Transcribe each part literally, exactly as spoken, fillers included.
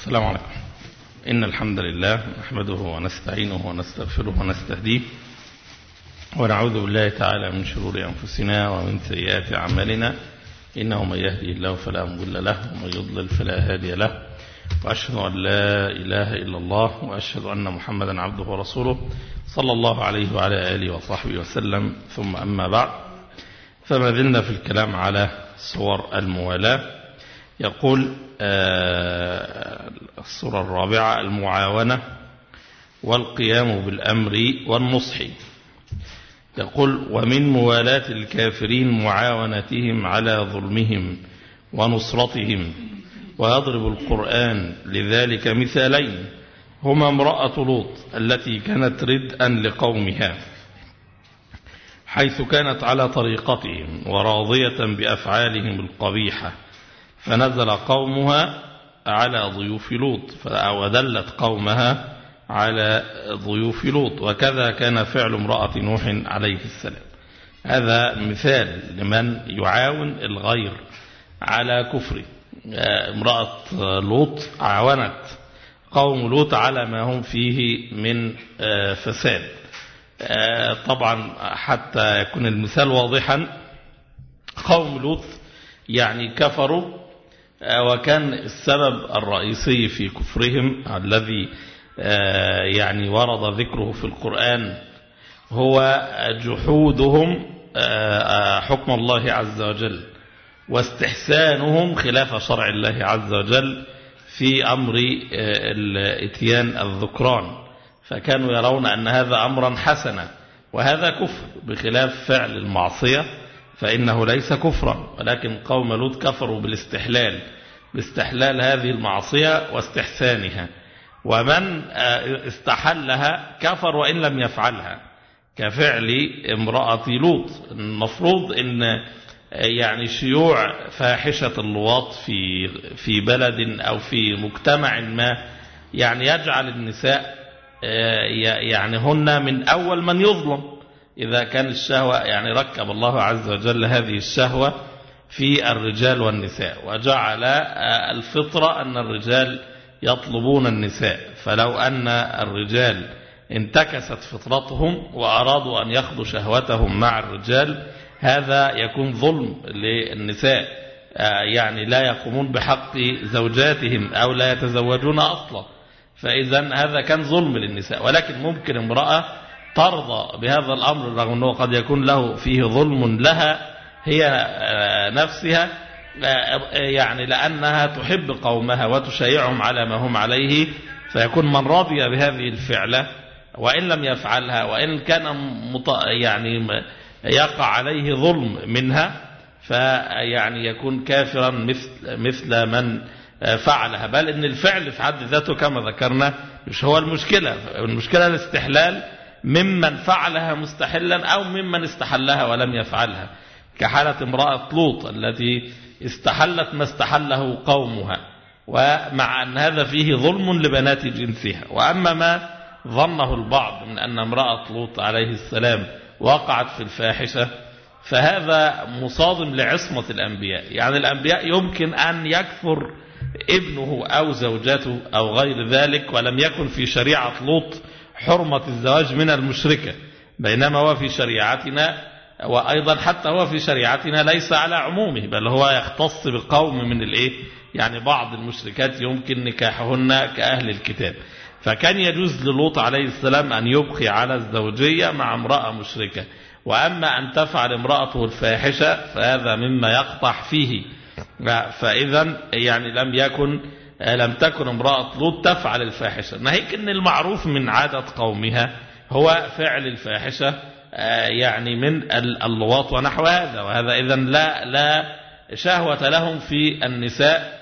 السلام عليكم. إن الحمد لله نحمده ونستعينه ونستغفره ونستهديه ونعوذ بالله تعالى من شرور أنفسنا ومن سيئات أعمالنا، إنه من يهدي الله فلا مضل له ومن يضلل فلا هادي له، وأشهد أن لا إله إلا الله وأشهد أن محمدا عبده ورسوله صلى الله عليه وعلى آله وصحبه وسلم. ثم أما بعد، فما زلنا في الكلام على صور الموالاة. يقول الصورة الرابعة المعاونة والقيام بالأمر والنصح. يقول: ومن موالاة الكافرين معاونتهم على ظلمهم ونصرتهم. ويضرب القرآن لذلك مثالين، هما امرأة لوط التي كانت ردءا لقومها حيث كانت على طريقتهم وراضية بأفعالهم القبيحة، فنزل قومها على ضيوف لوط ودلت قومها على ضيوف لوط، وكذا كان فعل امرأة نوح عليه السلام. هذا مثال لمن يعاون الغير على كفره. امرأة لوط عاونت قوم لوط على ما هم فيه من فساد. طبعا حتى يكون المثال واضحا، قوم لوط يعني كفروا، وكان السبب الرئيسي في كفرهم الذي يعني ورد ذكره في القرآن هو جحودهم حكم الله عز وجل واستحسانهم خلاف شرع الله عز وجل في أمر الاتيان الذكران، فكانوا يرون أن هذا أمرا حسنا، وهذا كفر بخلاف فعل المعصية فإنه ليس كفرا، ولكن قوم لوط كفروا بالاستحلال باستحلال هذه المعصية واستحسانها، ومن استحلها كفر وإن لم يفعلها، كفعل امرأة لوط. المفروض أن يعني شيوع فاحشة اللواط في في بلد أو في مجتمع ما يعني يجعل النساء يعني هن من أول من يظلم، إذا كان الشهوة يعني ركب الله عز وجل هذه الشهوة في الرجال والنساء، وجعل الفطرة أن الرجال يطلبون النساء، فلو أن الرجال انتكست فطرتهم وأرادوا أن يخضوا شهوتهم مع الرجال، هذا يكون ظلم للنساء، يعني لا يقومون بحق زوجاتهم أو لا يتزوجون أصلا، فإذا هذا كان ظلم للنساء. ولكن ممكن امرأة ترضى بهذا الأمر رغم أنه قد يكون له فيه ظلم لها هي نفسها، يعني لأنها تحب قومها وتشيعهم على ما هم عليه، فيكون من راضي بهذه الفعلة وإن لم يفعلها وإن كان يعني يقع عليه ظلم منها، فيعني يكون كافرا مثل مثل من فعلها، بل إن الفعل في حد ذاته كما ذكرنا مش هو المشكلة. المشكلة الاستحلال ممن فعلها مستحلا أو ممن استحلها ولم يفعلها، كحالة امرأة لوط التي استحلت ما استحله قومها، ومع أن هذا فيه ظلم لبنات جنسها. وأما ما ظنه البعض من أن امرأة لوط عليه السلام وقعت في الفاحشة، فهذا مصادم لعصمة الأنبياء. يعني الأنبياء يمكن أن يكفر ابنه أو زوجته أو غير ذلك ولم يكن في شريعة لوط حرمة الزواج من المشركة، بينما هو في شريعتنا، وأيضا حتى هو في شريعتنا ليس على عمومه، بل هو يختص بقوم من الإيه، يعني بعض المشركات يمكن نكاحهن كأهل الكتاب، فكان يجوز للوط عليه السلام أن يبقي على الزوجية مع امرأة مشركة. وأما أن تفعل امرأته الفاحشة فهذا مما يقطع فيه، فإذا يعني لم يكن لم تكن امرأة لوط تفعل الفاحشة، ناهيك أن المعروف من عادة قومها هو فعل الفاحشة يعني من اللواط ونحو هذا، وهذا إذن لا لا شهوة لهم في النساء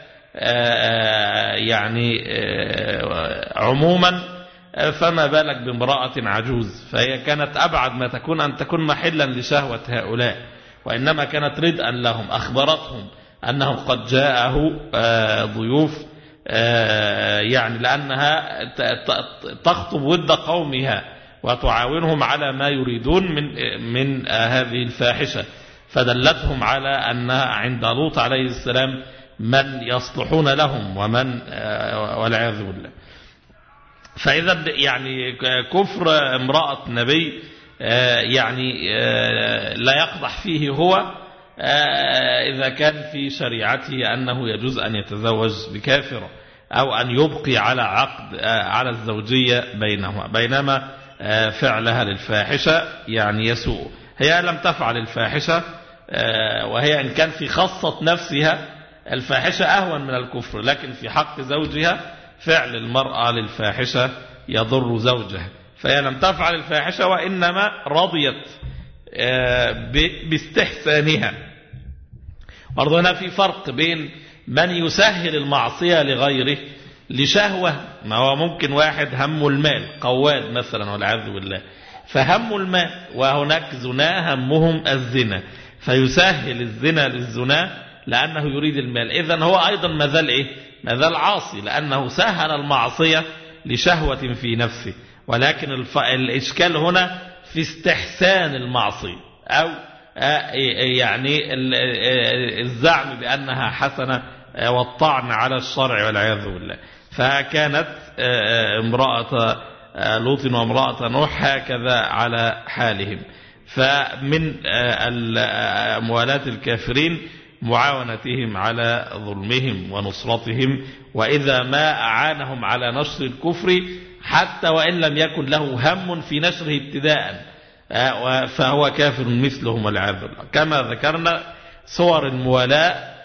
يعني عموما، فما بالك بامرأة عجوز، فهي كانت أبعد ما تكون أن تكون محلا لشهوة هؤلاء، وإنما كانت ردءا لهم. أخبرتهم أنه قد جاءه ضيوف، يعني لأنها تخطب ود قومها وتعاونهم على ما يريدون من من هذه الفاحشة، فدلتهم على أن عند لوط عليه السلام من يصلحون لهم ومن والعياذ بالله. فإذا يعني كفر امرأة نبي يعني لا يقدح فيه هو إذا كان في شريعته أنه يجوز أن يتزوج بكافرة أو أن يبقي على عقد على الزوجية بينهما، بينما فعلها للفاحشة يعني يسوء. هي لم تفعل الفاحشة، وهي إن كان في خاصة نفسها الفاحشة أهون من الكفر، لكن في حق زوجها فعل المرأة للفاحشة يضر زوجها، فهي لم تفعل الفاحشة وإنما رضيت باستحسانها. برضو هنا في فرق بين من يسهل المعصية لغيره لشهوة، ما هو ممكن واحد همه المال، قواد مثلا والعياذ بالله، فهم المال، وهناك زنا همهم الزنا، فيسهل الزنا للزنا لأنه يريد المال. إذن هو أيضا مازال إيه؟ مازال عاصي، لأنه سهل المعصية لشهوة في نفسه، ولكن الف... الإشكال هنا في استحسان المعصية، أو يعني الزعم بأنها حسنة والطعن على الشرع والعياذ بالله. فكانت امرأة لوط وامرأة نوح هكذا على حالهم. فمن موالاة الكافرين معاونتهم على ظلمهم ونصرتهم، وإذا ما أعانهم على نشر الكفر حتى وإن لم يكن له هم في نشره ابتداء فهو كافر مثلهم والعياذ بالله. كما ذكرنا صور الموالاة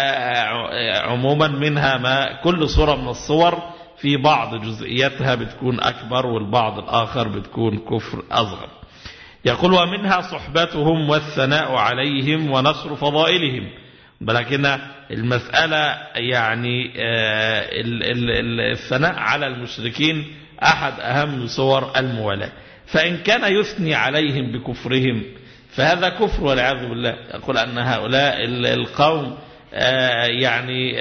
عموما منها ما كل صورة من الصور في بعض جزئياتها بتكون أكبر والبعض الآخر بتكون كفر أصغر. يقول ومنها صحبتهم والثناء عليهم ونشر فضائلهم. ولكن المسألة يعني الثناء على المشركين أحد أهم صور الموالاة، فإن كان يثني عليهم بكفرهم فهذا كفر والعياذ بالله. يقول أن هؤلاء القوم يعني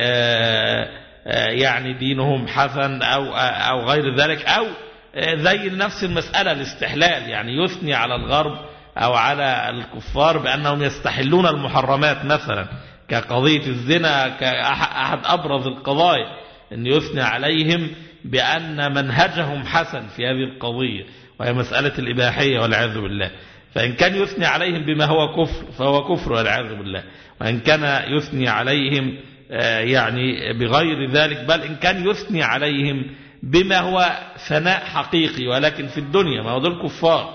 يعني دينهم حسن أو أو غير ذلك، أو زي نفس المسألة الاستحلال، يعني يثني على الغرب أو على الكفار بأنهم يستحلون المحرمات مثلا، كقضية الزنا كأحد أبرز القضايا، أن يثني عليهم بأن منهجهم حسن في هذه القضية وهي مسألة الإباحية والعياذ بالله. فإن كان يثني عليهم بما هو كفر فهو كفر والعياذ بالله، وإن كان يثني عليهم يعني بغير ذلك، بل إن كان يثني عليهم بما هو ثناء حقيقي ولكن في الدنيا، ما هو دول كفار،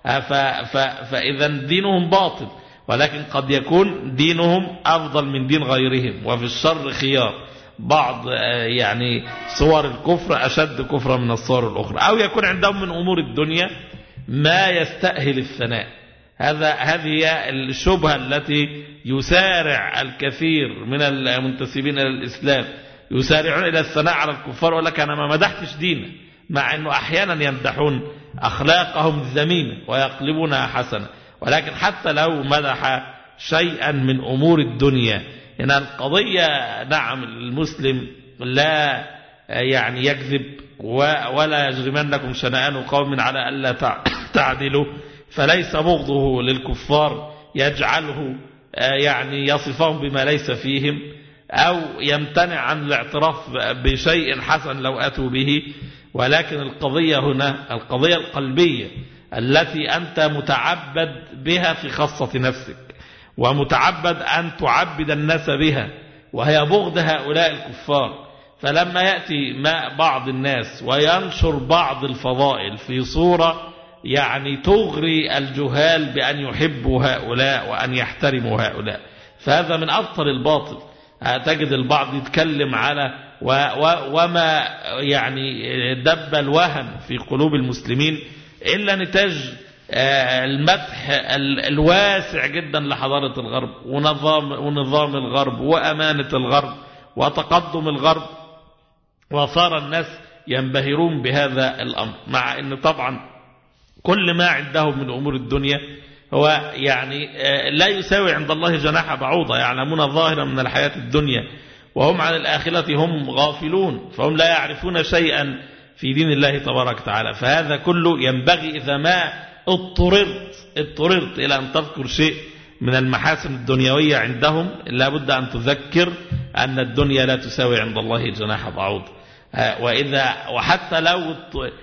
فإذا دينهم باطل، ولكن قد يكون دينهم أفضل من دين غيرهم، وفي الشر خيار. بعض يعني صور الكفر أشد كفرا من الصور الأخرى، أو يكون عندهم من أمور الدنيا ما يستأهل الثناء. هذا هذه الشبهة التي يسارع الكثير من المنتسبين إلى الإسلام، يسارعون إلى الثناء على الكفار، ولك أنا ما مدحتش دينه، مع أنه أحيانا يمدحون أخلاقهم الذميمة ويقلبونها حسنة. ولكن حتى لو مدح شيئا من أمور الدنيا، إن القضية نعم المسلم لا يعني يكذب ولا يجرمنكم شنآن قوم على ألا تعدلوا، فليس بغضه للكفار يجعله يعني يصفهم بما ليس فيهم، أو يمتنع عن الاعتراف بشيء حسن لو أتوا به. ولكن القضية هنا القضية القلبية التي أنت متعبد بها في خاصة نفسك، ومتعبد أن تعبد الناس بها، وهي بغض هؤلاء الكفار. فلما يأتي ما بعض الناس وينشر بعض الفضائل في صورة يعني تغري الجهال بأن يحبوا هؤلاء وأن يحترموا هؤلاء، فهذا من أبطل الباطل. تجد البعض يتكلم على و و وما يعني دب الوهن في قلوب المسلمين إلا نتاج المدح الواسع جدا لحضارة الغرب ونظام, ونظام الغرب وأمانة الغرب وتقدم الغرب، وصار الناس ينبهرون بهذا الأمر، مع أن طبعا كل ما عندهم من أمور الدنيا هو يعني لا يساوي عند الله جناح بعوضة، يعلمون ظاهرا من الحياة الدنيا وهم عن الآخرة هم غافلون، فهم لا يعرفون شيئا في دين الله تبارك وتعالى. فهذا كله ينبغي إذا ما اضطررت اضطررت إلى أن تذكر شيء من المحاسن الدنيوية عندهم لابد أن تذكر أن الدنيا لا تساوي عند الله جناح بعوض. وإذا وحتى لو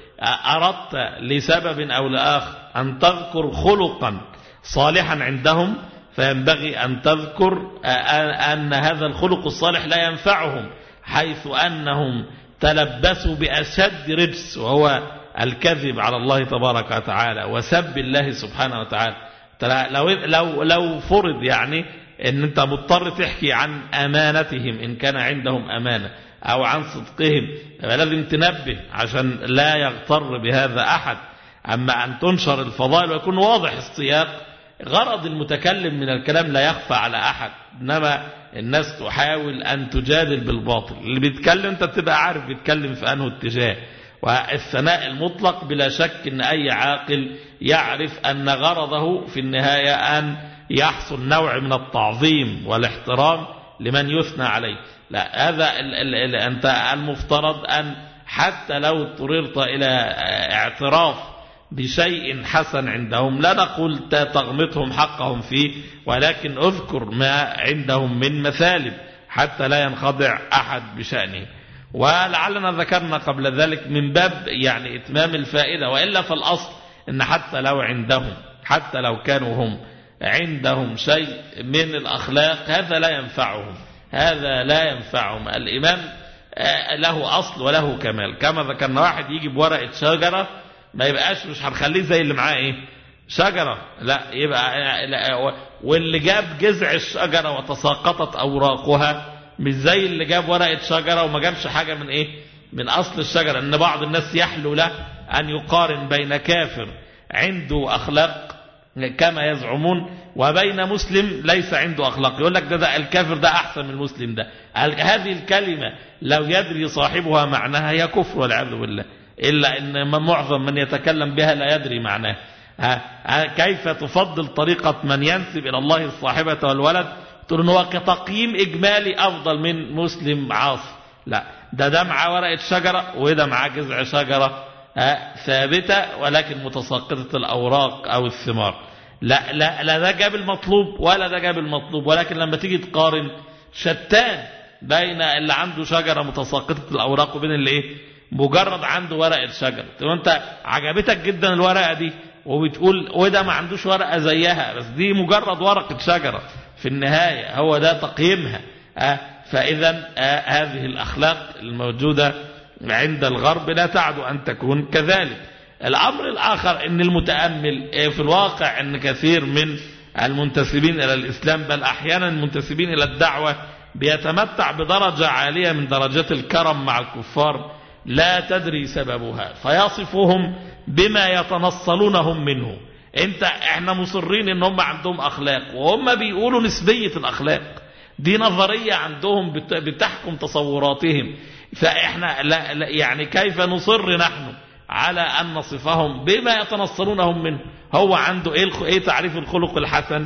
أردت لسبب أو لآخر أن تذكر خلقا صالحا عندهم فينبغي أن تذكر أن هذا الخلق الصالح لا ينفعهم، حيث أنهم تلبسوا بأشد رجس وهو الكذب على الله تبارك وتعالى وسب الله سبحانه وتعالى. لو لو لو فرض يعني ان انت مضطر تحكي عن امانتهم ان كان عندهم امانه او عن صدقهم، لازم تنبه عشان لا يغتر بهذا احد. اما ان تنشر الفضائل ويكون واضح السياق، غرض المتكلم من الكلام لا يخفى على احد، انما الناس تحاول ان تجادل بالباطل. اللي بيتكلم انت بتبقى عارف بيتكلم في انه اتجاه. والثناء المطلق بلا شك ان اي عاقل يعرف ان غرضه في النهاية ان يحصل نوع من التعظيم والاحترام لمن يثنى عليه. لا، هذا ال ال ال انت المفترض ان حتى لو اضطررت الى اعتراف بشيء حسن عندهم، لا نقول تغمطهم حقهم فيه، ولكن اذكر ما عندهم من مثالب حتى لا ينخدع احد بشأنه. ولعلنا ذكرنا قبل ذلك من باب يعني اتمام الفائدة، وإلا فالأصل ان حتى لو عندهم حتى لو كانوا هم عندهم شيء من الأخلاق هذا لا ينفعهم، هذا لا ينفعهم. الإيمان له أصل وله كمال. كما ذكرنا واحد يجي بورقة شجرة ما يبقاش مش هنخليه زي اللي معاه ايه شجرة، لا يبقى لا، واللي جاب جذع الشجرة وتساقطت أوراقها مش زي اللي جاب ورقة شجرة وما جابش حاجة من ايه من أصل الشجرة. ان بعض الناس يحلو له أن يقارن بين كافر عنده أخلاق كما يزعمون وبين مسلم ليس عنده أخلاق، يقول لك ده, ده الكافر ده أحسن من المسلم ده. هذه الكلمة لو يدري صاحبها معناها هي كفر والعياذ بالله، إلا أن معظم من يتكلم بها لا يدري معناها. كيف تفضل طريقة من ينسب إلى الله الصاحبة والولد تقول إن هو كتقييم إجمالي أفضل من مسلم عاصي؟ لا، ده ده معاه ورقة شجرة وده معاه جذع شجرة ثابتة ولكن متساقطة الأوراق أو الثمار. لا لا لا ده جاب المطلوب ولا ده جاب المطلوب، ولكن لما تيجي تقارن شتان بين اللي عنده شجرة متساقطة الأوراق وبين اللي إيه مجرد عنده ورقة شجرة. طب أنت عجبتك جدا الورقة دي وبتقول وده ما عندوش ورقة زيها، بس دي مجرد ورقة شجرة في النهاية، هو ده تقييمها. أه فإذا أه هذه الأخلاق الموجودة عند الغرب لا تعد أن تكون كذلك. الأمر الآخر أن المتأمل في الواقع أن كثير من المنتسبين إلى الإسلام بل أحيانا المنتسبين إلى الدعوة بيتمتع بدرجة عالية من درجات الكرم مع الكفار لا تدري سببها، فيصفهم بما يتنصلونهم منه. انت احنا مصرين ان هم عندهم اخلاق وهم بيقولوا نسبية الاخلاق دي نظرية عندهم بتحكم تصوراتهم، فاحنا لا لا يعني كيف نصر نحن على ان نصفهم بما يتنصلونهم منه؟ هو عنده ايه ايه تعريف الخلق الحسن؟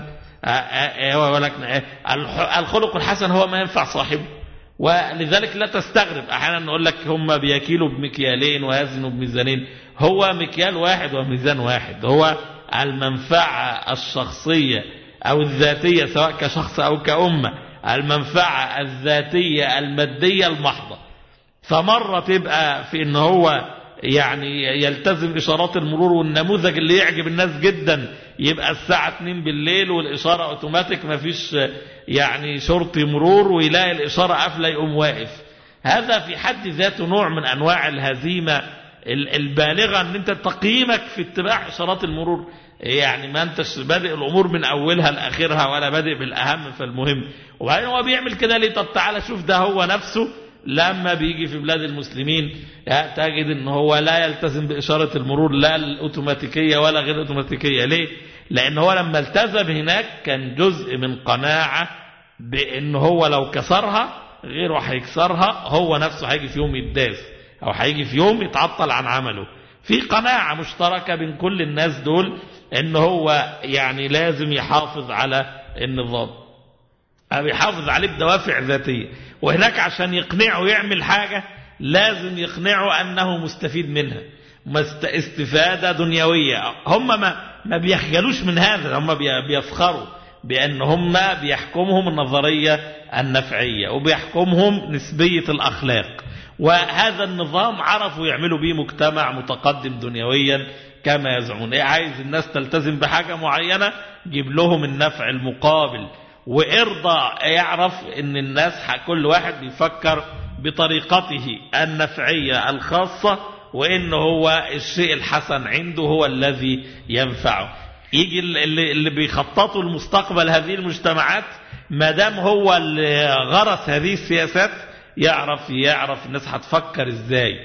ولكن الخلق الحسن هو ما ينفع صاحبه، ولذلك لا تستغرب احيانا نقول لك هم بيكيلوا بمكيالين ويزنوا بميزانين. هو مكيال واحد وميزان واحد، هو المنفعة الشخصية او الذاتية سواء كشخص او كأمة، المنفعة الذاتية المادية المحضة. فمرة تبقى في ان هو يعني يلتزم اشارات المرور، والنموذج اللي يعجب الناس جدا يبقى الساعة اتنين بالليل والاشارة اوتوماتيك ما فيش يعني شرطي مرور، ويلاقي الاشارة قافلة يقوم واقف. هذا في حد ذاته نوع من انواع الهزيمة البالغة، ان انت تقييمك في اتباع اشارات المرور يعني ما انتش بادئ الامور من اولها لاخرها ولا بادئ بالاهم فالمهم. وبعدين هو بيعمل كده ليه؟ طب تعالى شوف ده هو نفسه لما بيجي في بلاد المسلمين تجد ان هو لا يلتزم باشارة المرور لا الاوتوماتيكية ولا غير الاوتوماتيكية. ليه؟ لان هو لما التزم هناك كان جزء من قناعة بان هو لو كسرها غيره هيكسرها، هو نفسه هيجي في يوم يتداس او هيجي في يوم يتعطل عن عمله. في قناعة مشتركة بين كل الناس دول ان هو يعني لازم يحافظ على النظام او يحافظ عليه بدوافع ذاتية، وهناك عشان يقنعه يعمل حاجة لازم يقنعه انه مستفيد منها استفادة دنيوية. هم ما, ما بيخجلوش من هذا، هم بيفخروا بأن هم بيحكمهم النظرية النفعية وبيحكمهم نسبية الأخلاق، وهذا النظام عرفوا يعملوا به مجتمع متقدم دنيويا كما يزعمون. إيه عايز الناس تلتزم بحاجة معينة، جيب لهم النفع المقابل، وارضى يعرف ان الناس كل واحد بيفكر بطريقته النفعية الخاصة، وان هو الشيء الحسن عنده هو الذي ينفعه. يجي اللي, اللي بيخططوا المستقبل هذه المجتمعات، ما دام هو اللي غرس هذه السياسات، يعرف يعرف الناس هتفكر ازاي،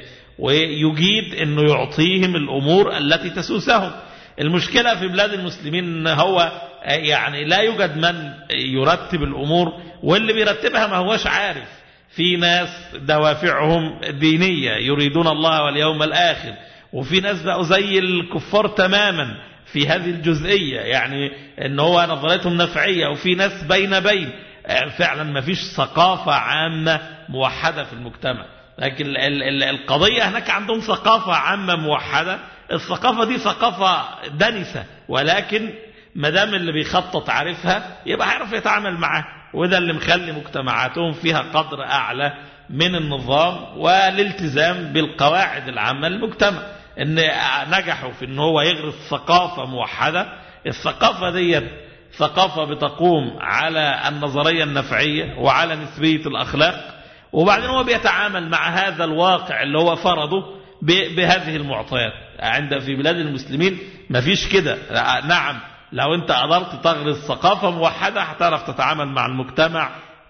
ويجيد انه يعطيهم الامور التي تسوسهم. المشكلة في بلاد المسلمين هو يعني لا يوجد من يرتب الامور، واللي بيرتبها ما هوش عارف. في ناس دوافعهم دينية يريدون الله واليوم الآخر، وفي ناس بقوا زي الكفار تماما في هذه الجزئية، يعني ان هو نظريتهم نفعية، وفي ناس بين بين فعلا ما فيش ثقافة عامة موحدة في المجتمع. لكن القضية هناك عندهم ثقافة عامة موحدة، الثقافة دي ثقافة دنسة، ولكن ما دام اللي بيخطط عارفها يبقى هيعرف يتعامل معها، وده اللي مخلي مجتمعاتهم فيها قدر أعلى من النظام والالتزام بالقواعد العامة للمجتمع. ان نجحوا في ان هو يغرس ثقافة موحدة. الثقافة دي ثقافة بتقوم على النظرية النفعية وعلى نسبية الأخلاق، وبعدين هو بيتعامل مع هذا الواقع اللي هو فرضه بهذه المعطيات. عند في بلاد المسلمين ما فيش كده. نعم، لو انت قدرت تغرس ثقافة موحدة هتعرف تتعامل مع المجتمع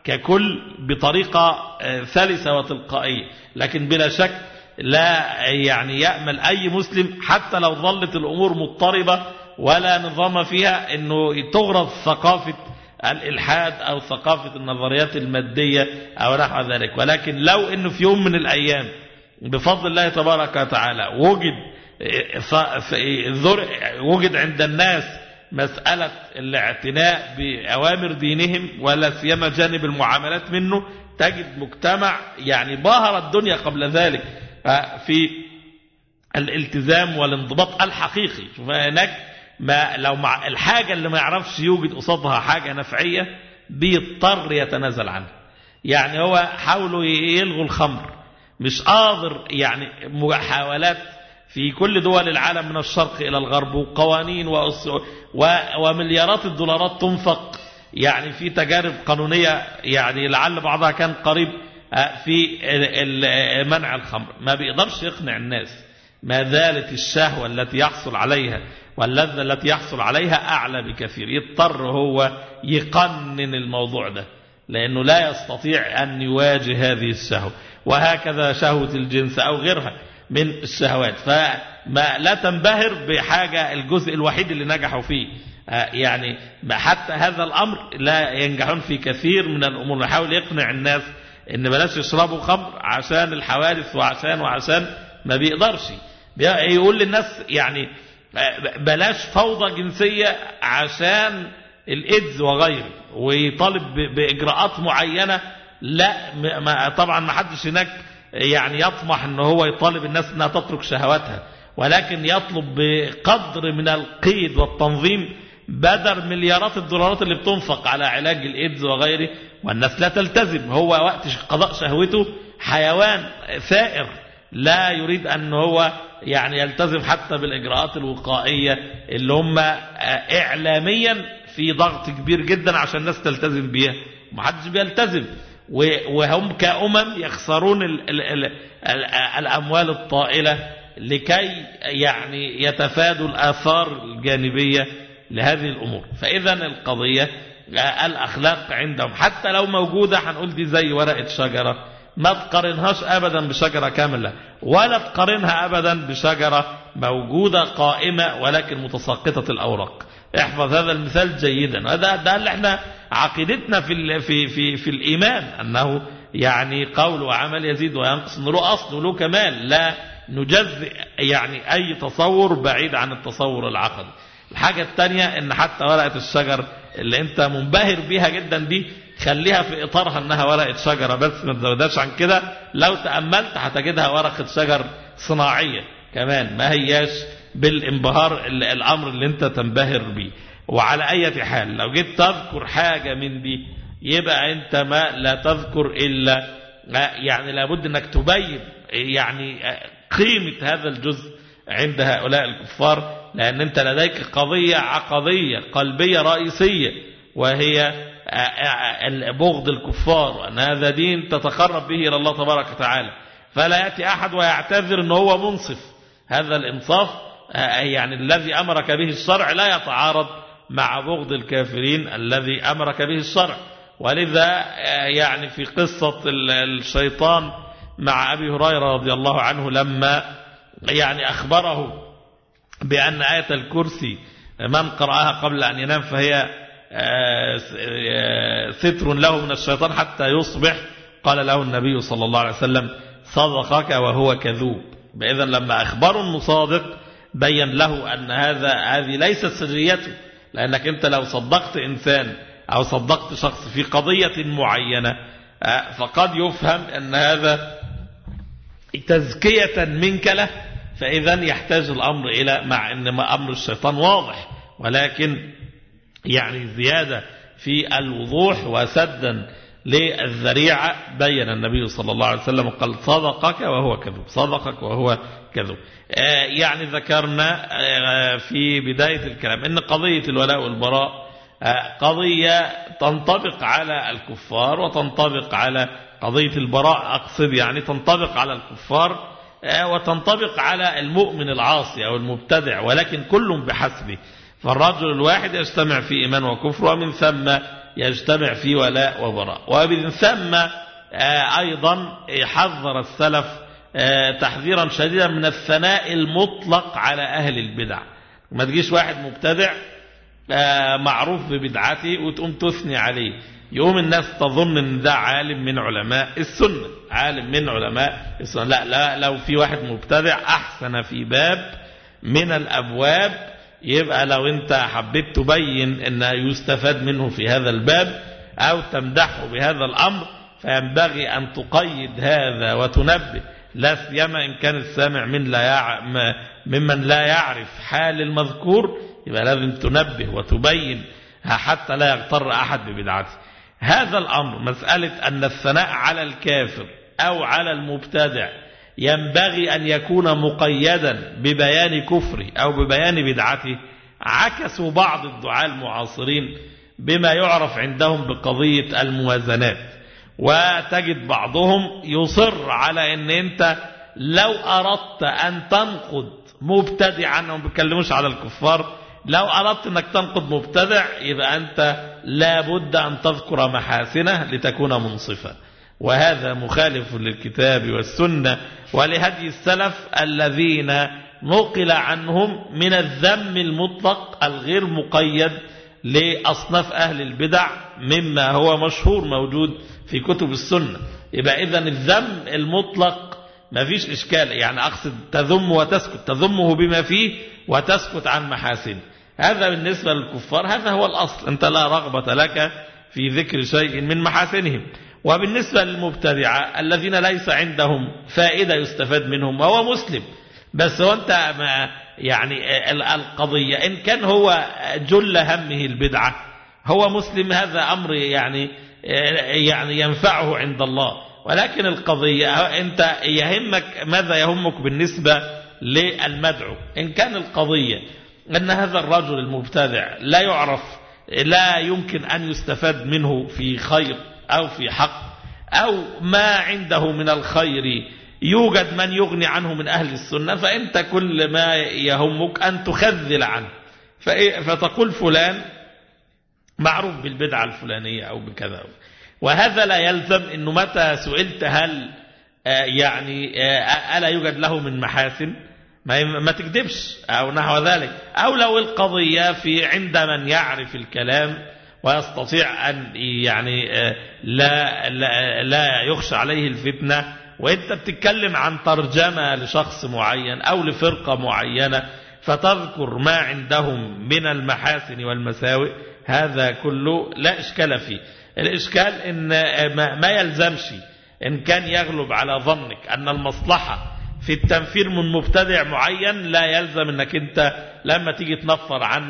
ككل بطريقة سلسة وتلقائية، لكن بلا شك لا يعني يأمل أي مسلم حتى لو ظلت الأمور مضطربة ولا نظام فيها أنه تغرس ثقافة الإلحاد أو ثقافة النظريات المادية أو نحو ذلك. ولكن لو أنه في يوم من الأيام بفضل الله تبارك وتعالى وجد وجد عند الناس مسألة الاعتناء بأوامر دينهم ولا سيما جانب المعاملات منه، تجد مجتمع يعني باهر الدنيا قبل ذلك في الالتزام والانضباط الحقيقي. شوف هناك ما لو مع الحاجة اللي ما يعرفش يوجد قصادها حاجة نفعية بيضطر يتنازل عنها. يعني هو حاولوا يلغوا الخمر، مش قادر، يعني محاولات في كل دول العالم من الشرق إلى الغرب، وقوانين ومليارات الدولارات تنفق يعني في تجارب قانونية، يعني لعل بعضها كان قريب في منع الخمر. ما بيقدرش يقنع الناس، ما زالت الشهوة التي يحصل عليها واللذة التي يحصل عليها أعلى بكثير. يضطر هو يقنن الموضوع ده لأنه لا يستطيع أن يواجه هذه الشهوة، وهكذا شهوة الجنس أو غيرها من الشهوات. فما لا تنبهر بحاجة الجزء الوحيد اللي نجحوا فيه، يعني حتى هذا الأمر لا ينجحون في كثير من الأمور. نحاول يقنع الناس إن بلاش يشربوا خمر عشان الحوادث وعشان وعشان ما بيقدرش. يقول للناس يعني بلاش فوضى جنسية عشان الإيدز وغيره، ويطالب بإجراءات معينة. لا ما طبعا ما حدش هناك يعني يطمح ان هو يطالب الناس انها تترك شهواتها، ولكن يطلب بقدر من القيد والتنظيم بدل مليارات الدولارات اللي بتنفق على علاج الإيدز وغيره، والناس لا تلتزم. هو وقت قضاء شهوته حيوان ثائر لا يريد أن هو يعني يلتزم حتى بالإجراءات الوقائية اللي هم إعلاميا في ضغط كبير جدا عشان الناس تلتزم بيها. محدش بيلتزم، وهم كأمم يخسرون ال ال ال ال الأموال الطائلة لكي يعني يتفادوا الآثار الجانبية لهذه الأمور. فإذا القضية الأخلاق عندهم حتى لو موجودة هنقول دي زي ورقة شجرة، ما تقارنهاش أبدا بشجرة كاملة، ولا تقارنها أبدا بشجرة موجودة قائمة ولكن متساقطة الأوراق. احفظ هذا المثال جيدا. هذا ده اللي احنا عقيدتنا في في في في الإيمان، أنه يعني قول وعمل يزيد وينقص، إنه له أصل وله كمال، لا نجزئ يعني أي تصور بعيد عن التصور العقدي. الحاجة الثانية إن حتى ورقة الشجر اللي أنت منبهر بيها جدا دي خليها في إطارها أنها ورقة شجرة بس، ما تزودهاش عن كده. لو تأملت هتجدها ورقة شجر صناعية كمان، ما هياش بالانبهار الأمر اللي أنت تنبهر به. وعلى أي حال لو جيت تذكر حاجة من دي يبقى أنت ما لا تذكر إلا يعني لابد أنك تبين يعني قيمة هذا الجزء عند هؤلاء الكفار، لأن أنت لديك قضية عقدية قلبية رئيسية وهي بغض الكفار، وأن هذا دين تتقرب به إلى الله تبارك وتعالى، فلا يأتي أحد ويعتذر أنه هو منصف. هذا الإنصاف يعني الذي أمرك به الشرع لا يتعارض مع بغض الكافرين الذي أمرك به الشرع. ولذا يعني في قصة الشيطان مع أبي هريرة رضي الله عنه لما يعني أخبره بأن آية الكرسي من قرأها قبل أن ينام فهي ستر له من الشيطان حتى يصبح، قال له النبي صلى الله عليه وسلم صدقك وهو كذوب. بإذن لما أخبره أنه صادق بين له أن هذا هذه ليست سريته، لأنك أنت لو صدقت إنسان أو صدقت شخص في قضية معينة فقد يفهم أن هذا تزكية منك له، فإذا يحتاج الأمر إلى، مع أن أمر الشيطان واضح ولكن يعني زيادة في الوضوح وسدا للذريعة بين النبي صلى الله عليه وسلم قال صدقك وهو كذوب، صدقك وهو كذوب. يعني ذكرنا في بداية الكلام أن قضية الولاء والبراء قضية تنطبق على الكفار وتنطبق على قضية البراء، أقصد يعني تنطبق على الكفار وتنطبق على المؤمن العاصي أو المبتدع، ولكن كل بحسبه. فالرجل الواحد يجتمع في إيمان وكفر، ومن ثم يجتمع في ولاء وبراء. ومن ثم أيضا حذر السلف تحذيرا شديدا من الثناء المطلق على أهل البدع. ما تجيش واحد مبتدع معروف ببدعته وتقوم تثني عليه، يقوم الناس تظن ان ده عالم من علماء السنة، عالم من علماء السنة. لا لا، لو في واحد مبتدع أحسن في باب من الأبواب، يبقى لو انت حبيت تبين ان يستفاد منه في هذا الباب او تمدحه بهذا الامر فينبغي ان تقيد هذا وتنبه، لا سيما ان كان السامع من لا يع... ممن لا يعرف حال المذكور، يبقى لازم تنبه وتبين حتى لا يغتر احد ببدعته. هذا الامر مسألة ان الثناء على الكافر او على المبتدع ينبغي أن يكون مقيدا ببيان كفره أو ببيان بدعته. عكسوا بعض الدعاة المعاصرين بما يعرف عندهم بقضية الموازنات، وتجد بعضهم يصر على أن أنت لو أردت أن تنقد مبتدعا، هم بيتكلموش على الكفار، لو أردت أنك تنقد مبتدع يبقى أنت لابد أن تذكر محاسنه لتكون منصفا. وهذا مخالف للكتاب والسنة ولهدي السلف الذين نقل عنهم من الذم المطلق الغير مقيد لأصناف أهل البدع مما هو مشهور موجود في كتب السنة. يبقى إذن الذم المطلق ما فيش إشكال، يعني أقصد تذم وتسكت، تذمه بما فيه وتسكت عن محاسنه. هذا بالنسبة للكفار هذا هو الأصل، أنت لا رغبة لك في ذكر شيء من محاسنهم. وبالنسبة للمبتدعة الذين ليس عندهم فائدة يستفاد منهم وهو مسلم، بس هو أنت يعني القضية إن كان هو جل همه البدعة هو مسلم، هذا أمر يعني يعني ينفعه عند الله. ولكن القضية أنت يهمك ماذا يهمك بالنسبة للمدعو. إن كان القضية أن هذا الرجل المبتدع لا يعرف، لا يمكن أن يستفاد منه في خير أو في حق، أو ما عنده من الخير يوجد من يغني عنه من أهل السنة، فأنت كل ما يهمك أن تخذل عنه، فتقول فلان معروف بالبدعة الفلانية أو بكذا. وهذا لا يلزم أنه متى سئلت هل يعني ألا يوجد له من محاسن ما تكذبش أو نحو ذلك. أو لو القضية في عند من يعرف الكلام ويستطيع أن يعني لا, لا, لا يخشى عليه الفتنة، وإنت بتتكلم عن ترجمة لشخص معين أو لفرقة معينة فتذكر ما عندهم من المحاسن والمساوئ، هذا كله لا إشكال فيه. الإشكال إن ما يلزمش إن كان يغلب على ظنك أن المصلحة في التنفير من مبتدع معين، لا يلزم أنك أنت لما تيجي تنفر عنه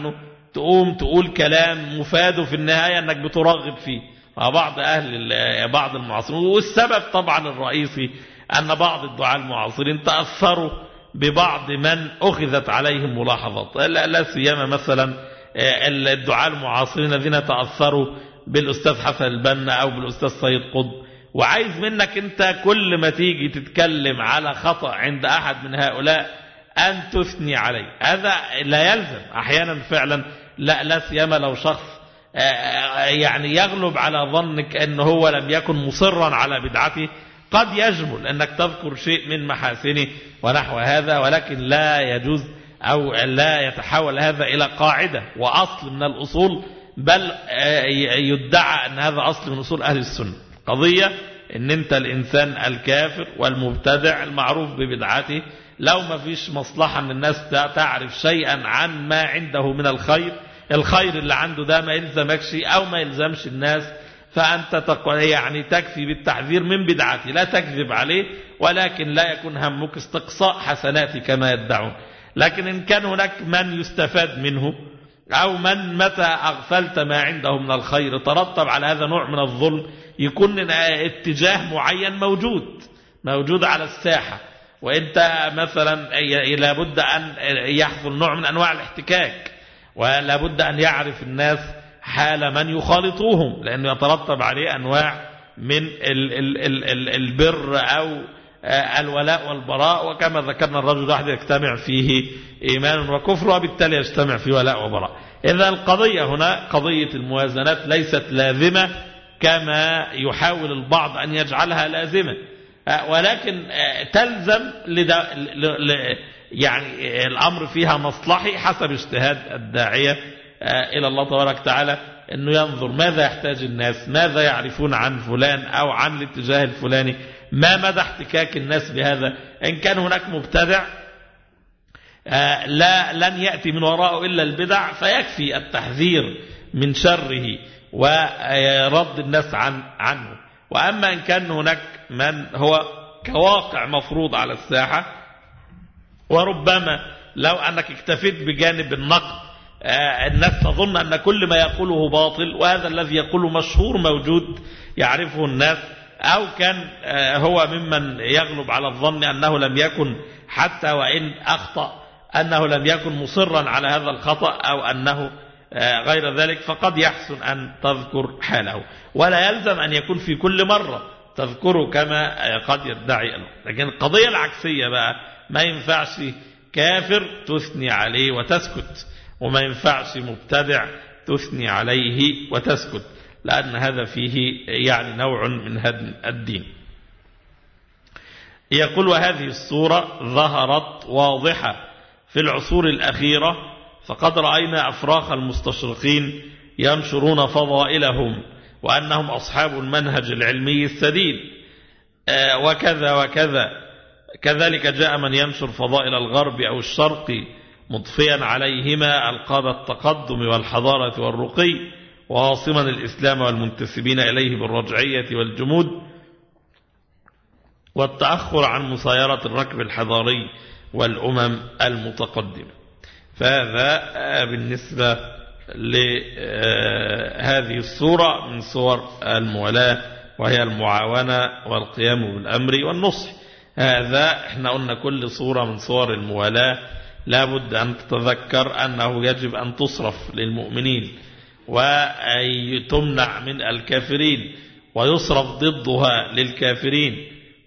تقوم تقول كلام مفاده في النهاية أنك بترغب فيه مع بعض أهل بعض المعاصرين. والسبب طبعا الرئيسي أن بعض الدعاة المعاصرين تأثروا ببعض من أخذت عليهم ملاحظات، لا سيما مثلا الدعاة المعاصرين الذين تأثروا بالأستاذ حسن البنا أو بالأستاذ سيد قطب، وعايز منك أنت كل ما تيجي تتكلم على خطأ عند أحد من هؤلاء أن تثني عليه. هذا لا يلزم أحيانا فعلا، لا, لا سيما لو شخص يعني يغلب على ظنك أنه هو لم يكن مصرا على بدعته، قد يجمل أنك تذكر شيء من محاسنه ونحو هذا، ولكن لا يجوز أو لا يتحول هذا إلى قاعدة وأصل من الأصول، بل يدعى أن هذا أصل من أصول أهل السنة. قضية أن أنت الإنسان الكافر والمبتدع المعروف ببدعته لو ما فيش مصلحة أن الناس تعرف شيئا عن ما عنده من الخير، الخير اللي عنده ده ما يلزمكش أو ما يلزمش الناس، فأنت يعني تكفي بالتحذير من بدعته، لا تكذب عليه، ولكن لا يكون همك استقصاء حسناته كما يدعون. لكن إن كان هناك من يستفاد منه أو من متى أغفلت ما عنده من الخير ترتب على هذا نوع من الظلم، يكون اتجاه معين موجود موجود على الساحة، وإنت مثلا لابد أن يحصل نوع من أنواع الاحتكاك، ولابد أن يعرف الناس حال من يخالطوهم، لأنه يترتب عليه أنواع من ال ال ال ال البر أو الولاء والبراء، وكما ذكرنا الرجل واحد يجتمع فيه إيمان وكفر، وبالتالي يجتمع فيه ولاء وبراء. إذا القضية هنا قضية الموازنات ليست لازمة كما يحاول البعض أن يجعلها لازمة، ولكن تلزم يعني الأمر فيها مصلحي حسب اجتهاد الداعية إلى الله تبارك وتعالى، أنه ينظر ماذا يحتاج الناس، ماذا يعرفون عن فلان أو عن الاتجاه الفلاني، ما مدى احتكاك الناس بهذا. إن كان هناك مبتدع لا لن يأتي من وراءه إلا البدع، فيكفي التحذير من شره ورد الناس عن عنه. وأما إن كان هناك من هو كواقع مفروض على الساحة، وربما لو أنك اكتفيت بجانب النقد الناس تظن أن كل ما يقوله باطل، وهذا الذي يقوله مشهور موجود يعرفه الناس، أو كان هو ممن يغلب على الظن أنه لم يكن حتى وإن أخطأ أنه لم يكن مصرا على هذا الخطأ أو أنه غير ذلك، فقد يحسن أن تذكر حاله، ولا يلزم أن يكون في كل مرة تذكره كما قد يدعي. لكن القضية العكسية بقى، ما ينفعش كافر تثني عليه وتسكت، وما ينفعش مبتدع تثني عليه وتسكت، لأن هذا فيه يعني نوع من هدم الدين. يقول: وهذه الصورة ظهرت واضحة في العصور الأخيرة، فقد رأينا أفراخ المستشرقين ينشرون فضائلهم وأنهم أصحاب المنهج العلمي السديد وكذا وكذا. كذلك جاء من ينشر فضائل الغرب أو الشرق مضفيا عليهما ألقاب التقدم والحضارة والرقي، وواصما الإسلام والمنتسبين إليه بالرجعية والجمود والتأخر عن مسايرة الركب الحضاري والأمم المتقدمة. فهذا بالنسبة لهذه الصورة من صور الموالاة، وهي المعاونة والقيام بالأمر والنصح. هذا احنا قلنا كل صورة من صور الموالاة لابد أن تتذكر أنه يجب أن تصرف للمؤمنين وتمنع من الكافرين، ويصرف ضدها للكافرين،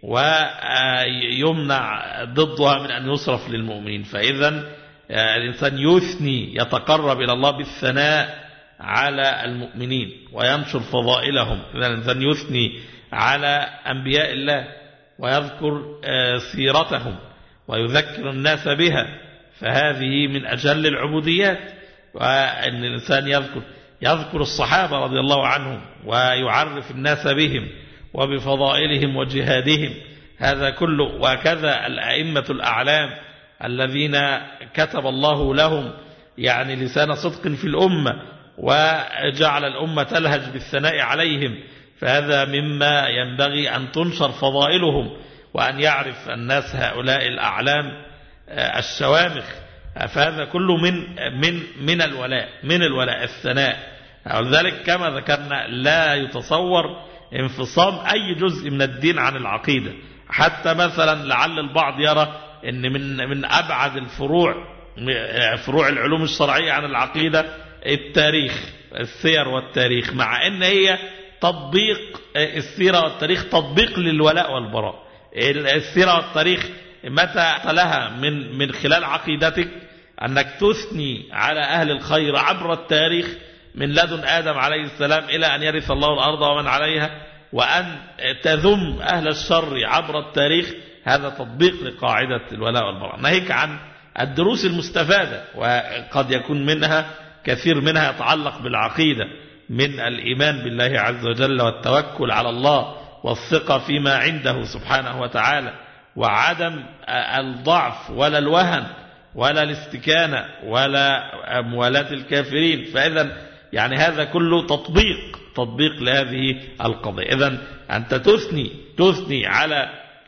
ويمنع ضدها من أن يصرف للمؤمنين. فإذا الإنسان يثني يتقرب إلى الله بالثناء على المؤمنين وينشر فضائلهم. إذا الإنسان يثني على أنبياء الله ويذكر سيرتهم ويذكر الناس بها، فهذه من أجل العبوديات. وأن الإنسان يذكر يذكر الصحابة رضي الله عنهم ويعرف الناس بهم وبفضائلهم وجهادهم، هذا كله. وكذا الأئمة الأعلام الذين كتب الله لهم يعني لسان صدق في الأمة، وجعل الأمة تلهج بالثناء عليهم، فهذا مما ينبغي أن تنشر فضائلهم، وأن يعرف الناس هؤلاء الأعلام الشوامخ فهذا كله من من من الولاء من الولاء الثناء. ولذلك كما ذكرنا لا يتصور انفصام أي جزء من الدين عن العقيدة. حتى مثلا لعل البعض يرى ان من من أبعد الفروع فروع العلوم الشرعية عن العقيدة التاريخ، السير والتاريخ، مع ان هي تطبيق السيرة والتاريخ تطبيق للولاء والبراء. السيرة والتاريخ متى لها من من خلال عقيدتك أنك تثني على أهل الخير عبر التاريخ من لدن آدم عليه السلام إلى أن يرث الله الأرض ومن عليها، وأن تذم أهل الشر عبر التاريخ، هذا تطبيق لقاعدة الولاء والبراء. ناهيك عن الدروس المستفادة، وقد يكون منها كثير منها يتعلق بالعقيدة من الإيمان بالله عز وجل والتوكل على الله والثقة فيما عنده سبحانه وتعالى، وعدم الضعف ولا الوهن ولا الاستكانة ولا موالاة الكافرين. فإذا يعني هذا كله تطبيق تطبيق لهذه القضية. إذن أنت تثني تثني على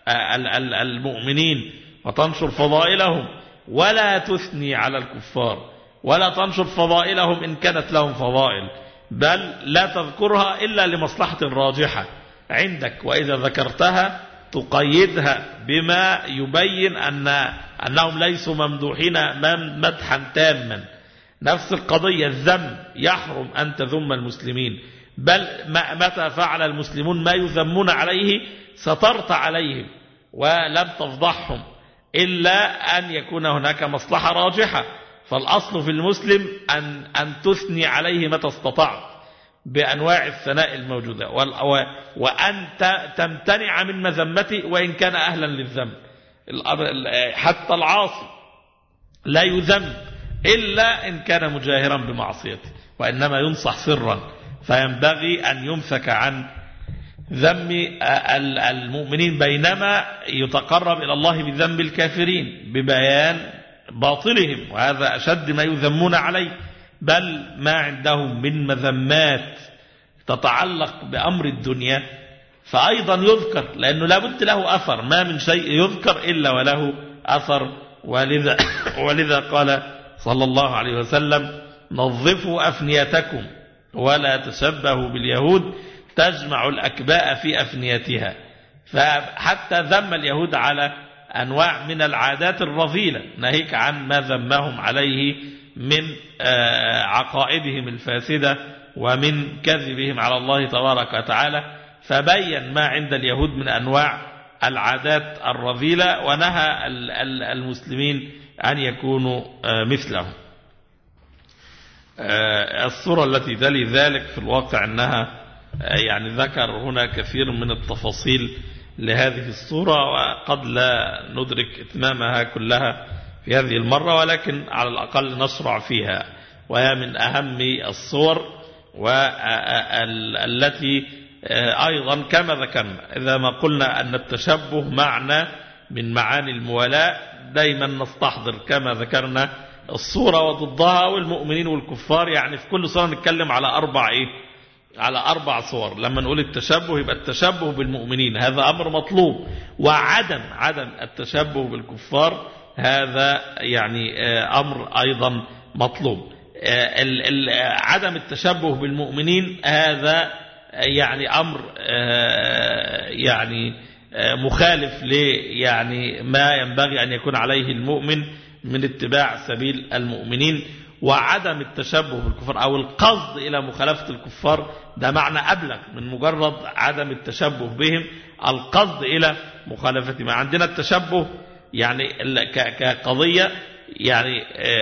المؤمنين وتنشر فضائلهم، ولا تثني على الكفار ولا تنشر فضائلهم إن كانت لهم فضائل، بل لا تذكرها إلا لمصلحة راجحة عندك، وإذا ذكرتها تقيدها بما يبين أن أنهم ليسوا ممدوحين مدحا تاما. نفس القضية الذم، يحرم أن تذم المسلمين، بل متى فعل المسلمون ما يذمون عليه سترت عليهم ولم تفضحهم إلا أن يكون هناك مصلحة راجحة. فالأصل في المسلم أن, أن تثني عليه متى استطعت بأنواع الثناء الموجودة، وأن تمتنع من مذمته وإن كان أهلا للذم. حتى العاصي لا يذم إلا إن كان مجاهرا بمعصيته، وإنما ينصح سرا، فينبغي أن يمسك عن ذم المؤمنين، بينما يتقرب إلى الله بذنب الكافرين ببيان باطلهم، وهذا أشد ما يذمون عليه. بل ما عندهم من مذمات تتعلق بأمر الدنيا فأيضا يذكر، لأنه لابد له أثر، ما من شيء يذكر إلا وله أثر. ولذا, ولذا قال صلى الله عليه وسلم: نظفوا أفنيتكم ولا تشبهوا باليهود تجمع الأكباء في أفنيتها. فحتى ذم اليهود على أنواع من العادات الرذيلة، ناهيك عن ما ذمهم عليه من عقائدهم الفاسدة ومن كذبهم على الله تبارك وتعالى، فبين ما عند اليهود من أنواع العادات الرذيلة، ونهى المسلمين أن يكونوا مثلهم. الصورة التي تلي ذلك في الواقع أنها يعني ذكر هنا كثير من التفاصيل لهذه الصورة، وقد لا ندرك إتمامها كلها في هذه المرة، ولكن على الأقل نشرع فيها. وهي من أهم الصور، والتي أيضا كما ذكرنا إذا ما قلنا أن التشبه معنى من معاني الموالاة، دايما نستحضر كما ذكرنا الصورة وضدها والمؤمنين والكفار. يعني في كل صورة نتكلم على أربع إيه؟ على أربع صور. لما نقول التشبه يبقى التشبه بالمؤمنين، هذا أمر مطلوب، وعدم عدم التشبه بالكفار هذا يعني أمر أيضا مطلوب. عدم التشبه بالمؤمنين هذا يعني أمر يعني مخالف ل يعني ما ينبغي أن يكون عليه المؤمن من اتباع سبيل المؤمنين. وعدم التشبه بالكفار أو القصد إلى مخالفة الكفار ده معنى أبلغ من مجرد عدم التشبه بهم، القصد إلى مخالفتهم. عندنا التشبه يعني كقضية يعني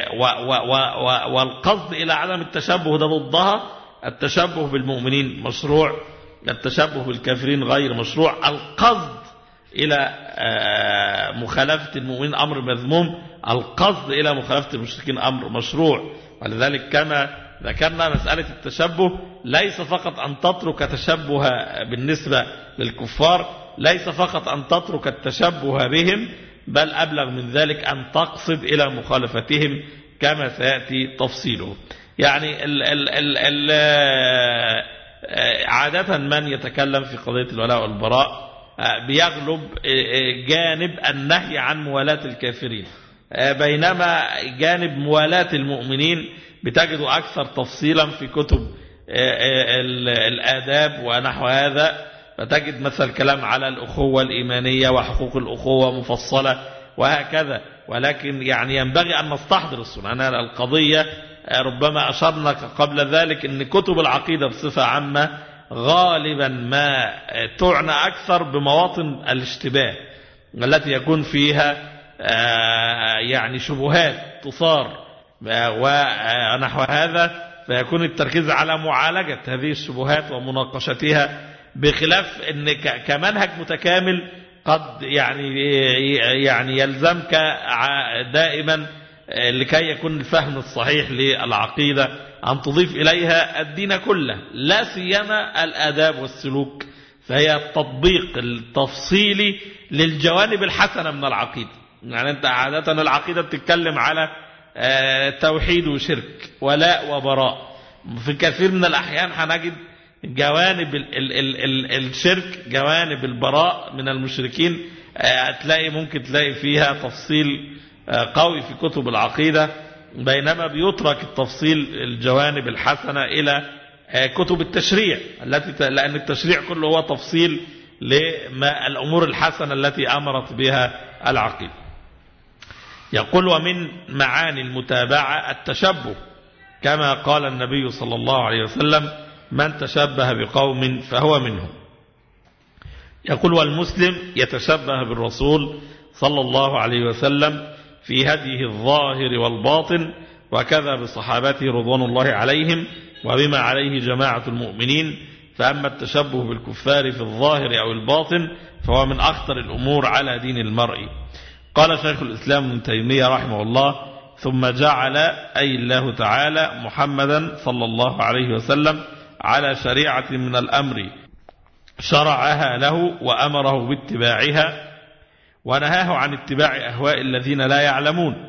والقصد إلى عدم التشبه ده ضدها. التشبه بالمؤمنين مشروع، التشبه بالكافرين غير مشروع. القصد إلى مخالفة المؤمنين أمر مذموم، القصد إلى مخالفة المشركين أمر مشروع. ولذلك كما ذكرنا مسألة التشبه ليس فقط أن تترك تشبه بالنسبة للكفار، ليس فقط أن تترك التشبه بهم، بل أبلغ من ذلك أن تقصد إلى مخالفتهم كما سيأتي تفصيله. يعني ال ال ال ال عادة من يتكلم في قضية الولاء والبراء بيغلب جانب النهي عن موالاة الكافرين، بينما جانب موالاة المؤمنين بتجد أكثر تفصيلا في كتب الآداب ونحو هذا، فتجد مثل كلام على الأخوة الإيمانية وحقوق الأخوة مفصلة وهكذا. ولكن يعني ينبغي أن نستحضر السنة. أنا القضية ربما أشرنا قبل ذلك أن كتب العقيدة بصفة عامة غالبا ما تعنى أكثر بمواطن الاشتباه التي يكون فيها يعني شبهات تصار ونحو هذا، فيكون التركيز على معالجة هذه الشبهات ومناقشتها، بخلاف أن كمنهج متكامل قد يعني يعني يلزمك دائما لكي يكون الفهم الصحيح للعقيدة أن تضيف إليها الدين كله، لا سيما الآداب والسلوك، فهي التطبيق التفصيلي للجوانب الحسنة من العقيدة. يعني أنت عادة العقيدة بتتكلم على توحيد وشرك ولاء وبراء، في كثير من الأحيان هنجد جوانب ال ال ال ال الشرك، جوانب البراء من المشركين، هتلاقي ممكن تلاقي فيها تفصيل قوي في كتب العقيدة، بينما بيترك التفصيل الجوانب الحسنة إلى كتب التشريع، التي لأن التشريع كله هو تفصيل للأمور الحسنة التي أمرت بها العقيدة. يقول ومن معاني المتابعة التشبه، كما قال النبي صلى الله عليه وسلم من تشبه بقوم فهو منهم. يقول والمسلم يتشبه بالرسول صلى الله عليه وسلم في هديه الظاهر والباطن، وكذا بصحابته رضوان الله عليهم وبما عليه جماعة المؤمنين. فأما التشبه بالكفار في الظاهر أو الباطن فهو من أخطر الأمور على دين المرء. قال شيخ الإسلام ابن تيمية رحمه الله ثم جعل أي الله تعالى محمدا صلى الله عليه وسلم على شريعة من الأمر شرعها له وأمره باتباعها، ونهاه عن اتباع أهواء الذين لا يعلمون.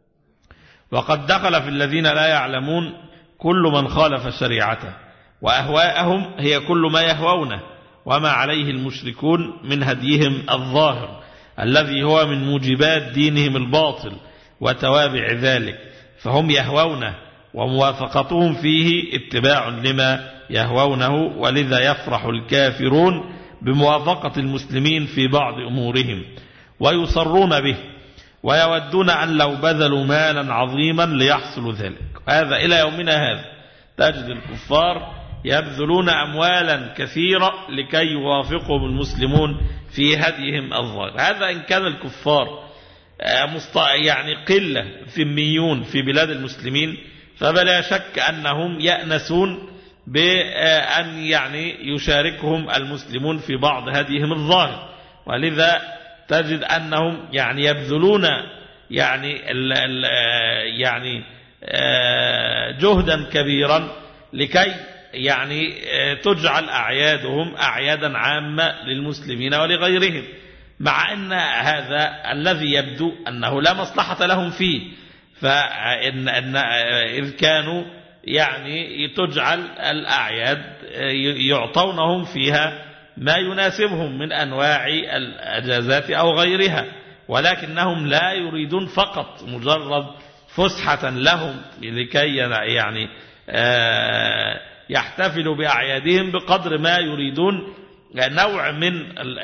وقد دخل في الذين لا يعلمون كل من خالف شريعته، وأهواءهم هي كل ما يهوونه وما عليه المشركون من هديهم الظاهر الذي هو من موجبات دينهم الباطل وتوابع ذلك، فهم يهوونه وموافقتهم فيه اتباع لما يهوونه، ولذا يفرح الكافرون بموافقة المسلمين في بعض أمورهم ويصرون به، ويودون أن لو بذلوا مالا عظيما ليحصلوا ذلك. هذا إلى يومنا هذا تجد الكفار يبذلون أموالا كثيرة لكي يوافقهم المسلمون في هديهم الظاهر. هذا إن كان الكفار يعني قلة ذميون في بلاد المسلمين، فبلا شك أنهم يأنسون بأن يعني يشاركهم المسلمون في بعض هديهم الظاهر، ولذا تجد أنهم يعني يبذلون يعني ال ال يعني جهدا كبيرا لكي يعني تجعل أعيادهم أعيادا عامة للمسلمين ولغيرهم، مع أن هذا الذي يبدو أنه لا مصلحة لهم فيه، فإن أن إذ كانوا يعني تجعل الأعياد يعطونهم فيها ما يناسبهم من أنواع الأجازات أو غيرها، ولكنهم لا يريدون فقط مجرد فسحة لهم لكي يعني يحتفلوا بأعيادهم، بقدر ما يريدون نوع من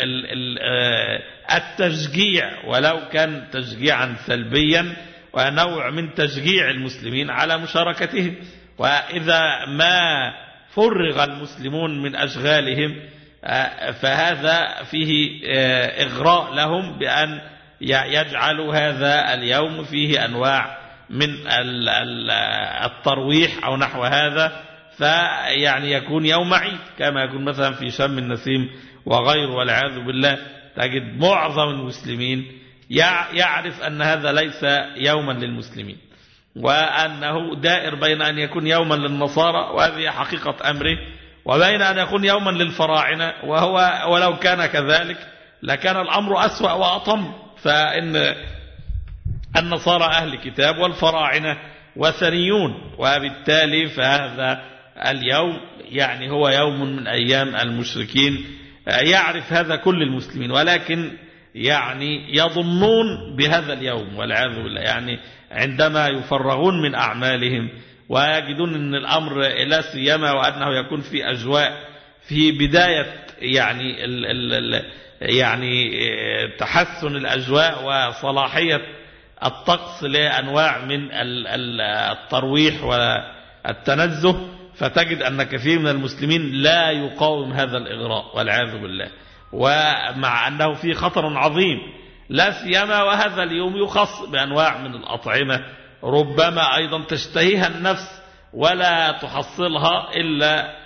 التشجيع ولو كان تشجيعا سلبيا، ونوع من تشجيع المسلمين على مشاركتهم. وإذا ما فرغ المسلمون من أشغالهم فهذا فيه إغراء لهم بأن يجعلوا هذا اليوم فيه أنواع من الترويح أو نحو هذا، فيعني يكون يوم عيد كما يكون مثلا في شم النسيم وغيره والعياذ بالله. تجد معظم المسلمين يعرف أن هذا ليس يوما للمسلمين، وأنه دائر بين أن يكون يوما للنصارى وهذه حقيقة أمره، وبين أن يكون يوما للفراعنة، وهو ولو كان كذلك لكان الأمر أسوأ وأطم، فإن النصارى أهل كتاب والفراعنة وثنيون، وبالتالي فهذا اليوم يعني هو يوم من أيام المشركين. يعرف هذا كل المسلمين، ولكن يعني يظنون بهذا اليوم والعياذ بالله، يعني عندما يفرغون من أعمالهم ويجدون أن الأمر لا سيما وأنه يكون في أجواء في بداية يعني ال ال ال يعني تحسن الأجواء وصلاحية الطقس لأنواع من الترويح والتنزه، فتجد أن كثير من المسلمين لا يقاوم هذا الإغراء والعياذ بالله، ومع أنه فيه خطر عظيم، لا سيما وهذا اليوم يخص بأنواع من الأطعمة ربما أيضا تشتهيها النفس ولا تحصلها إلا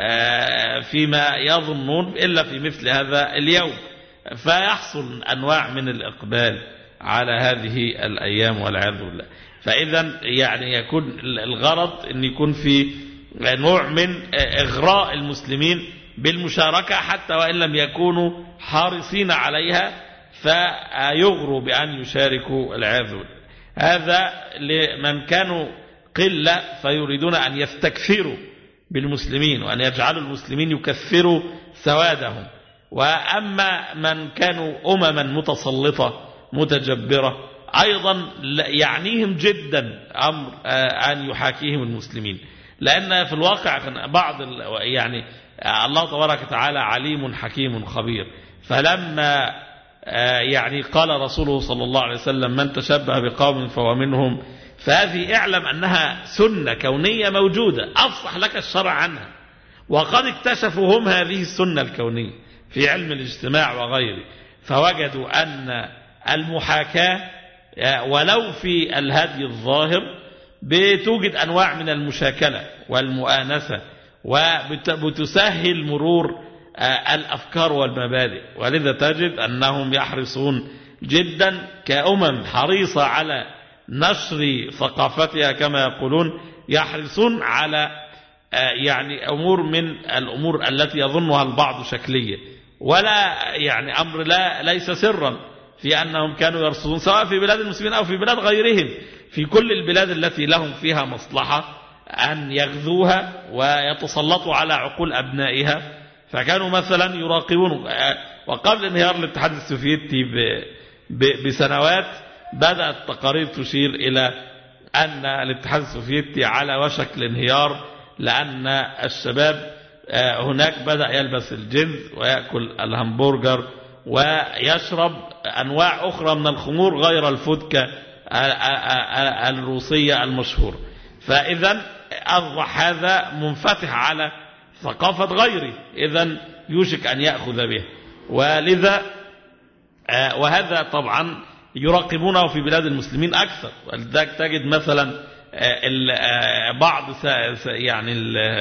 فيما يظنون إلا في مثل هذا اليوم، فيحصل أنواع من الإقبال على هذه الأيام والعياذ بالله. فإذا يعني يكون الغرض أن يكون في نوع من إغراء المسلمين بالمشاركة حتى وإن لم يكونوا حارصين عليها، فيغروا بأن يشاركوا العياذ بالله. هذا لمن كانوا قلة فيريدون أن يستكثروا بالمسلمين وأن يجعلوا المسلمين يكثروا سوادهم، وأما من كانوا أمما متسلطة متجبرة أيضا يعنيهم جدا أمر أن يحاكيهم المسلمين، لأن في الواقع بعض يعني الله تبارك وتعالى عليم حكيم خبير، فلما يعني قال رسوله صلى الله عليه وسلم من تشبه بقوم فهو منهم، فهذه اعلم أنها سنة كونية موجودة أفصح لك الشرع عنها، وقد اكتشفوا هم هذه السنة الكونية في علم الاجتماع وغيره، فوجدوا أن المحاكاة ولو في الهدي الظاهر بتوجد أنواع من المشاكلة والمؤانسة وبتسهل مرور الأفكار والمبادئ، ولذا تجد أنهم يحرصون جدا كأمم حريصة على نشر ثقافتها كما يقولون، يحرصون على يعني أمور من الأمور التي يظنها البعض شكلية، ولا يعني أمر لا ليس سرا في أنهم كانوا يرصدون سواء في بلاد المسلمين أو في بلاد غيرهم، في كل البلاد التي لهم فيها مصلحة أن يغزوها ويتسلطوا على عقول أبنائها، فكانوا مثلا يراقبون. وقبل انهيار الاتحاد السوفيتي بسنوات بدأت تقارير تشير إلى أن الاتحاد السوفيتي على وشك الانهيار، لأن الشباب هناك بدأ يلبس الجنس ويأكل الهمبرجر ويشرب أنواع أخرى من الخمور غير الفودكا الروسية المشهورة، فإذا أصبح هذا منفتح على ثقافة غيره، إذن يوشك أن يأخذ به، ولذا وهذا طبعا يراقبونه في بلاد المسلمين أكثر، ولذلك تجد مثلا بعض يعني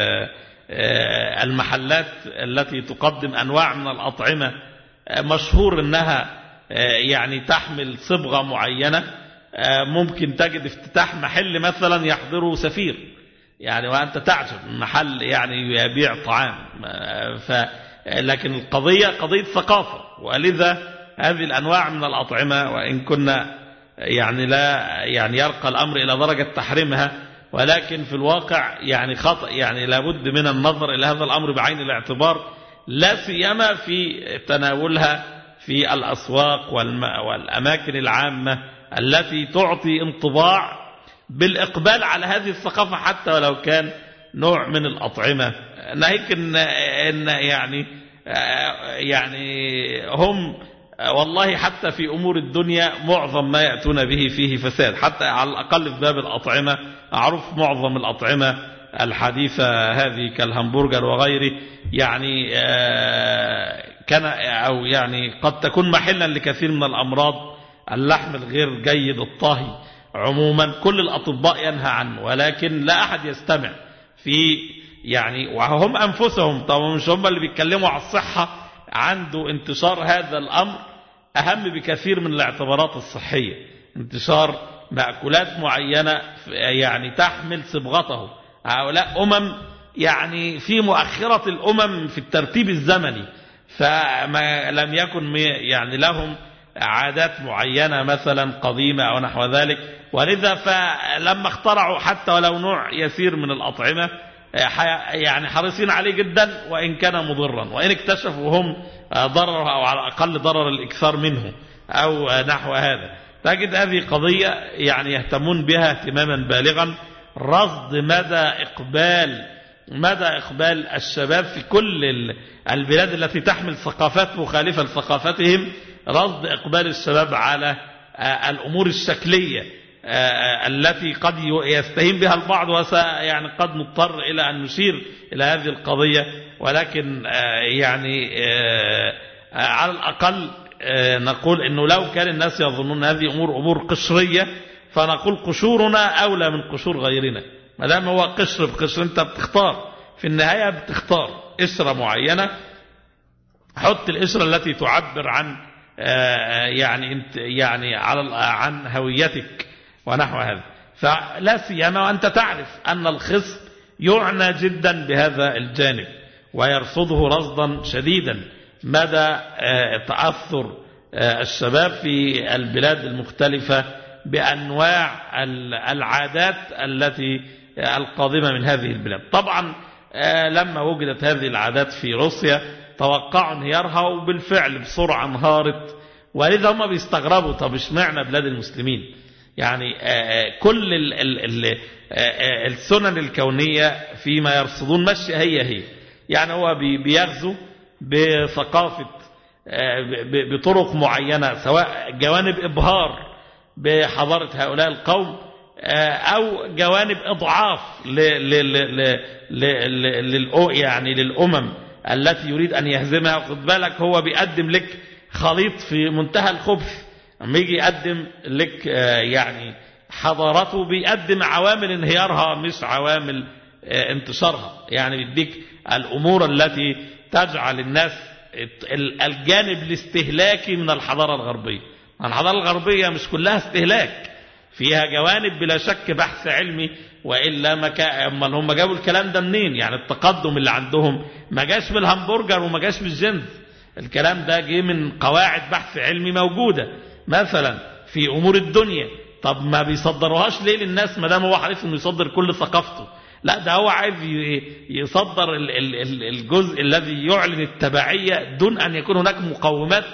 المحلات التي تقدم أنواع من الأطعمة مشهور أنها يعني تحمل صبغة معينة، ممكن تجد افتتاح محل مثلا يحضره سفير يعني وأنت تعجب محل يعني يبيع طعام، ف لكن القضية قضية ثقافة، ولذا هذه الأنواع من الأطعمة وإن كنا يعني لا يعني يرقى الأمر إلى درجة تحريمها، ولكن في الواقع يعني خطأ، يعني لابد من النظر إلى هذا الأمر بعين الاعتبار، لا سيما في تناولها في الأسواق والأماكن العامة التي تعطي انطباع بالإقبال على هذه الثقافة حتى ولو كان نوع من الأطعمة، ناهيك إن, إن يعني يعني هم والله حتى في أمور الدنيا معظم ما يأتون به فيه فساد، حتى على الأقل في باب الأطعمة أعرف معظم الأطعمة الحديثة هذه كالهمبرجر وغيره يعني كان أو يعني قد تكون محلا لكثير من الأمراض، اللحم الغير جيد الطهي عموما كل الأطباء ينهى عنه، ولكن لا أحد يستمع في يعني، وهم أنفسهم طبعا مش هم اللي بيتكلموا على الصحة، عنده انتشار هذا الأمر أهم بكثير من الاعتبارات الصحية، انتشار مأكولات معينة يعني تحمل صبغته، هؤلاء أمم يعني في مؤخرة الأمم في الترتيب الزمني، فما لم يكن يعني لهم عادات معينة مثلا قديمة أو نحو ذلك، ولذا فلما اخترعوا حتى ولو نوع يسير من الأطعمة يعني حريصين عليه جدا وإن كان مضرا، وإن اكتشفوا هم ضرر أو على الأقل ضرر الإكثار منه أو نحو هذا. تجد هذه قضية يعني يهتمون بها اهتماما بالغا، رصد مدى إقبال مدى إقبال الشباب في كل البلاد التي تحمل ثقافات مخالفة لثقافتهم، رصد إقبال الشباب على الأمور الشكلية التي قد يستهين بها البعض، ويعني قد نضطر إلى أن نشير إلى هذه القضية، ولكن يعني على الأقل نقول إنه لو كان الناس يظنون هذه أمور أمور قشرية، فنقول قشورنا أولى من قشور غيرنا. ما دام هو قشر بقشر، أنت بتختار في النهاية، بتختار قشرة معينة، حط القشرة التي تعبر عن يعني يعني على عن هويتك ونحو هذا. فلا سيما وأنت تعرف أن الخصم يعنى جدا بهذا الجانب ويرصده رصدا شديدا مدى تأثر الشباب في البلاد المختلفة بأنواع العادات التي القادمة من هذه البلاد. طبعا لما وجدت هذه العادات في روسيا توقعوا انهيارها، وبالفعل بسرعة انهارت، ولذا هم بيستغربوا طب اشمعنى بلاد المسلمين؟ يعني كل السنن الكونية فيما يرصدون ماشية هي هي، يعني هو بيغزو بثقافة بطرق معينة، سواء جوانب إبهار بحضارة هؤلاء القوم أو جوانب إضعاف يعني للأمم التي يريد أن يهزمها. خد بالك هو بيقدم لك خليط في منتهى الخبث، لما يجي يقدم لك يعني حضارته بيقدم عوامل انهيارها مش عوامل انتشارها، يعني بيديك الأمور التي تجعل الناس الجانب الاستهلاكي من الحضارة الغربية. الحضارة الغربية مش كلها استهلاك، فيها جوانب بلا شك بحث علمي، وإلا ما كان هم جابوا الكلام ده منين؟ يعني التقدم اللي عندهم ما جاش من الهمبرجر وما جاش من الجنس، الكلام ده جه من قواعد بحث علمي موجودة مثلا في أمور الدنيا. طب ما بيصدروهاش ليه للناس ما دام هو حريص انه يصدر كل ثقافته؟ لا، ده هو عايز يصدر الجزء الذي يعلن التبعية دون أن يكون هناك مقومات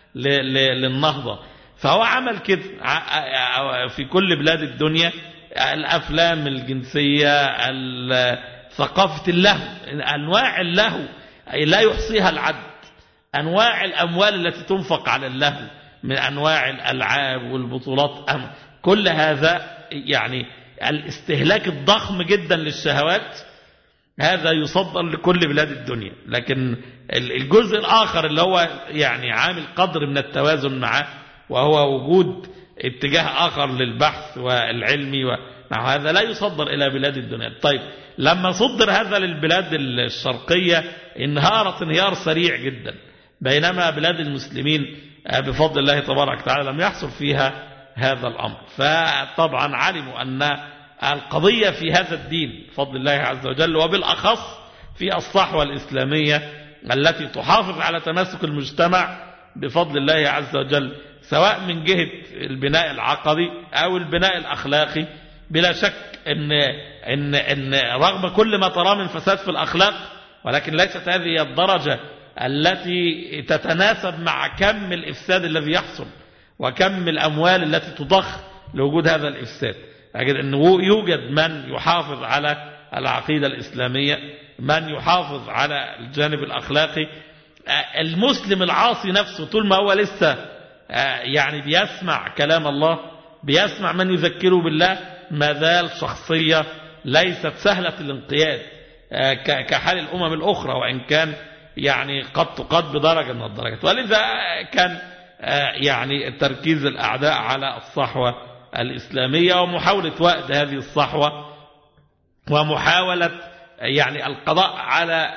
للنهضة. فهو عمل كده في كل بلاد الدنيا، الأفلام الجنسية، ثقافة اللهو، أنواع اللهو لا يحصيها العد، أنواع الأموال التي تنفق على اللهو من أنواع الألعاب والبطولات، كل هذا يعني الاستهلاك الضخم جدا للشهوات، هذا يصدر لكل بلاد الدنيا. لكن الجزء الآخر اللي هو يعني عامل قدر من التوازن معه، وهو وجود اتجاه آخر للبحث والعلمي وهذا لا يصدر إلى بلاد الدنيا. طيب لما صدر هذا للبلاد الشرقية انهارت انهيار سريع جدا، بينما بلاد المسلمين بفضل الله تبارك وتعالى لم يحصل فيها هذا الأمر. فطبعا علموا أن القضية في هذا الدين بفضل الله عز وجل، وبالأخص في الصحوة الإسلامية التي تحافظ على تماسك المجتمع بفضل الله عز وجل، سواء من جهة البناء العقدي أو البناء الأخلاقي. بلا شك إن, إن, إن رغم كل ما ترى من فساد في الأخلاق، ولكن ليست هذه الدرجة التي تتناسب مع كم الإفساد الذي يحصل وكم الأموال التي تضخ لوجود هذا الإفساد. أجد أنه يوجد من يحافظ على العقيدة الإسلامية، من يحافظ على الجانب الأخلاقي. المسلم العاصي نفسه طول ما هو لسه يعني بيسمع كلام الله، بيسمع من يذكره بالله، ما زال شخصية ليست سهلة الانقياد كحال الأمم الأخرى، وإن كان يعني قد تقاد بدرجة من الدرجات. ولذا كان يعني تركيز الأعداء على الصحوة الإسلامية ومحاولة وأد هذه الصحوة، ومحاولة يعني القضاء على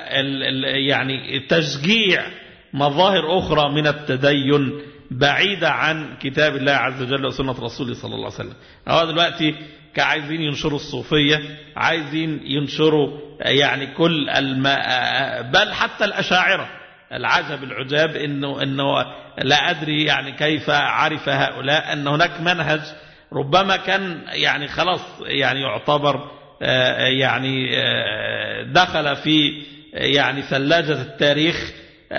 يعني تشجيع مظاهر أخرى من التدين بعيدة عن كتاب الله عز وجل وسنة رسوله صلى الله عليه وسلم. هو دلوقتي كعايزين ينشروا الصوفية، عايزين ينشروا يعني كل الم... بل حتى الأشاعرة. العجب العجاب إنه, إنه لا أدري يعني كيف عرف هؤلاء أن هناك منهج ربما كان يعني خلاص يعني يعتبر يعني دخل في يعني ثلاجة التاريخ،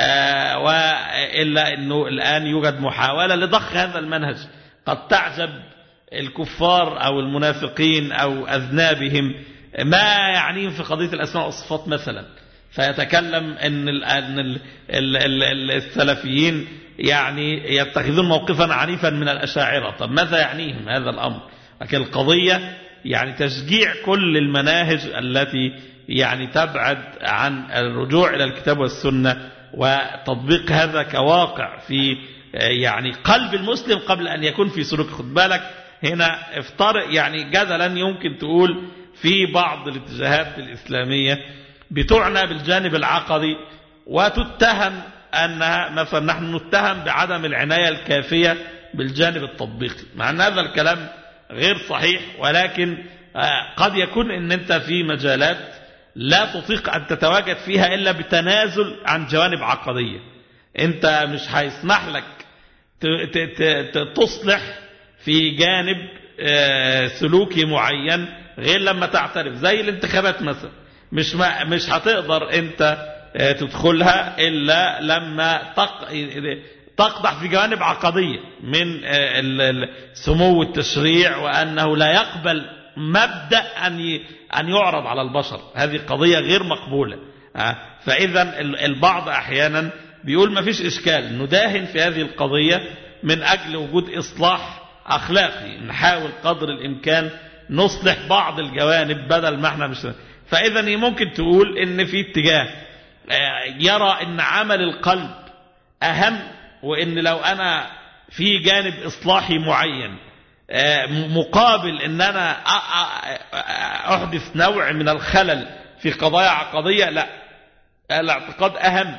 وإلا أنه الآن يوجد محاولة لضخ هذا المنهج. قد تعجب الكفار أو المنافقين أو أذنابهم ما يعنيهم في قضية الأسماء والصفات مثلا، فيتكلم أن السلفيين يعني يتخذون موقفا عنيفا من الأشاعرة. طب ماذا يعنيهم هذا الأمر؟ لكن القضية يعني تشجيع كل المناهج التي يعني تبعد عن الرجوع إلى الكتاب والسنة وتطبيق هذا كواقع في يعني قلب المسلم قبل أن يكون في سلوك. خد بالك هنا افترق يعني جدلا يمكن تقول في بعض الاتجاهات الإسلامية بتعنى بالجانب العقدي وتتهم أنها مثلا نحن نتهم بعدم العناية الكافية بالجانب التطبيقي، مع أن هذا الكلام غير صحيح، ولكن قد يكون أن أنت في مجالات لا تطيق أن تتواجد فيها إلا بتنازل عن جوانب عقدية. أنت مش هيسمح لك تصلح في جانب سلوكي معين غير لما تعترف، زي الانتخابات مثلا مش مش هتقدر أنت تدخلها إلا لما تقدح في جوانب عقدية من سمو التشريع وأنه لا يقبل مبدأ أن أن يعرض على البشر. هذه قضية غير مقبولة. فإذا البعض أحيانا بيقول ما فيش إشكال نداهن في هذه القضية من أجل وجود إصلاح أخلاقي، نحاول قدر الإمكان نصلح بعض الجوانب بدل ما احنا مش. فإذا ممكن تقول إن في اتجاه يرى إن عمل القلب أهم، وإن لو أنا في جانب إصلاحي معين مقابل إن أنا أحدث نوع من الخلل في قضايا عقدية، لا، الاعتقاد أهم.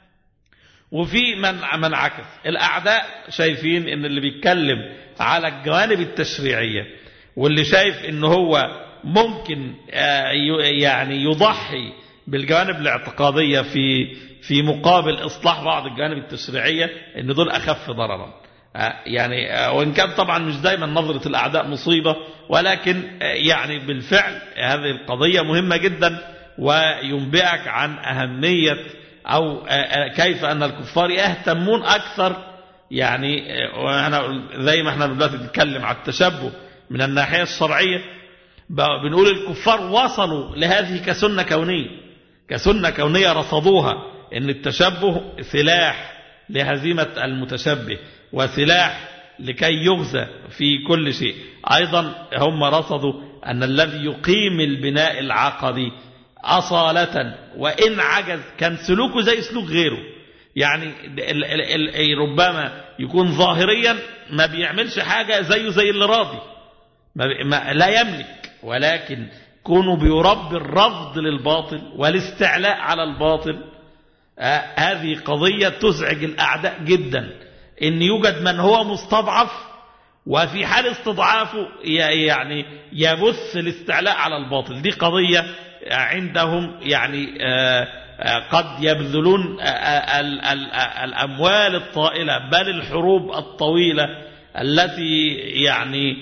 وفي من من عكس. الأعداء شايفين إن اللي بيتكلم على الجوانب التشريعية واللي شايف إن هو ممكن يعني يضحي بالجوانب الاعتقادية في في مقابل إصلاح بعض الجوانب التشريعية، إن دول أخف ضررا. يعني وإن كان طبعا مش دايما نظرة الأعداء مصيبة، ولكن يعني بالفعل هذه القضية مهمة جدا وينبئك عن أهمية أو كيف أن الكفار يهتمون أكثر. يعني وأنا زي ما احنا دلوقتي بنتكلم على التشبه من الناحية الشرعية، بنقول الكفار وصلوا لهذه كسنة كونية، كسنة كونية رصدوها إن التشبه سلاح لهزيمة المتشبه وسلاح لكي يغزى في كل شيء. أيضا هم رصدوا أن الذي يقيم البناء العقدي أصالة وإن عجز كان سلوكه زي سلوك غيره. يعني ال ال ال ربما يكون ظاهريا ما بيعملش حاجة زيه زي اللي راضي، ما ما لا يملك، ولكن كونوا بيربي الرفض للباطل والاستعلاء على الباطل. آه هذه قضية تزعج الأعداء جدا، إن يوجد من هو مستضعف وفي حال استضعافه يعني يبث الاستعلاء على الباطل. دي قضية عندهم يعني آه آه قد يبذلون آه الأموال الطائلة بل الحروب الطويلة التي يعني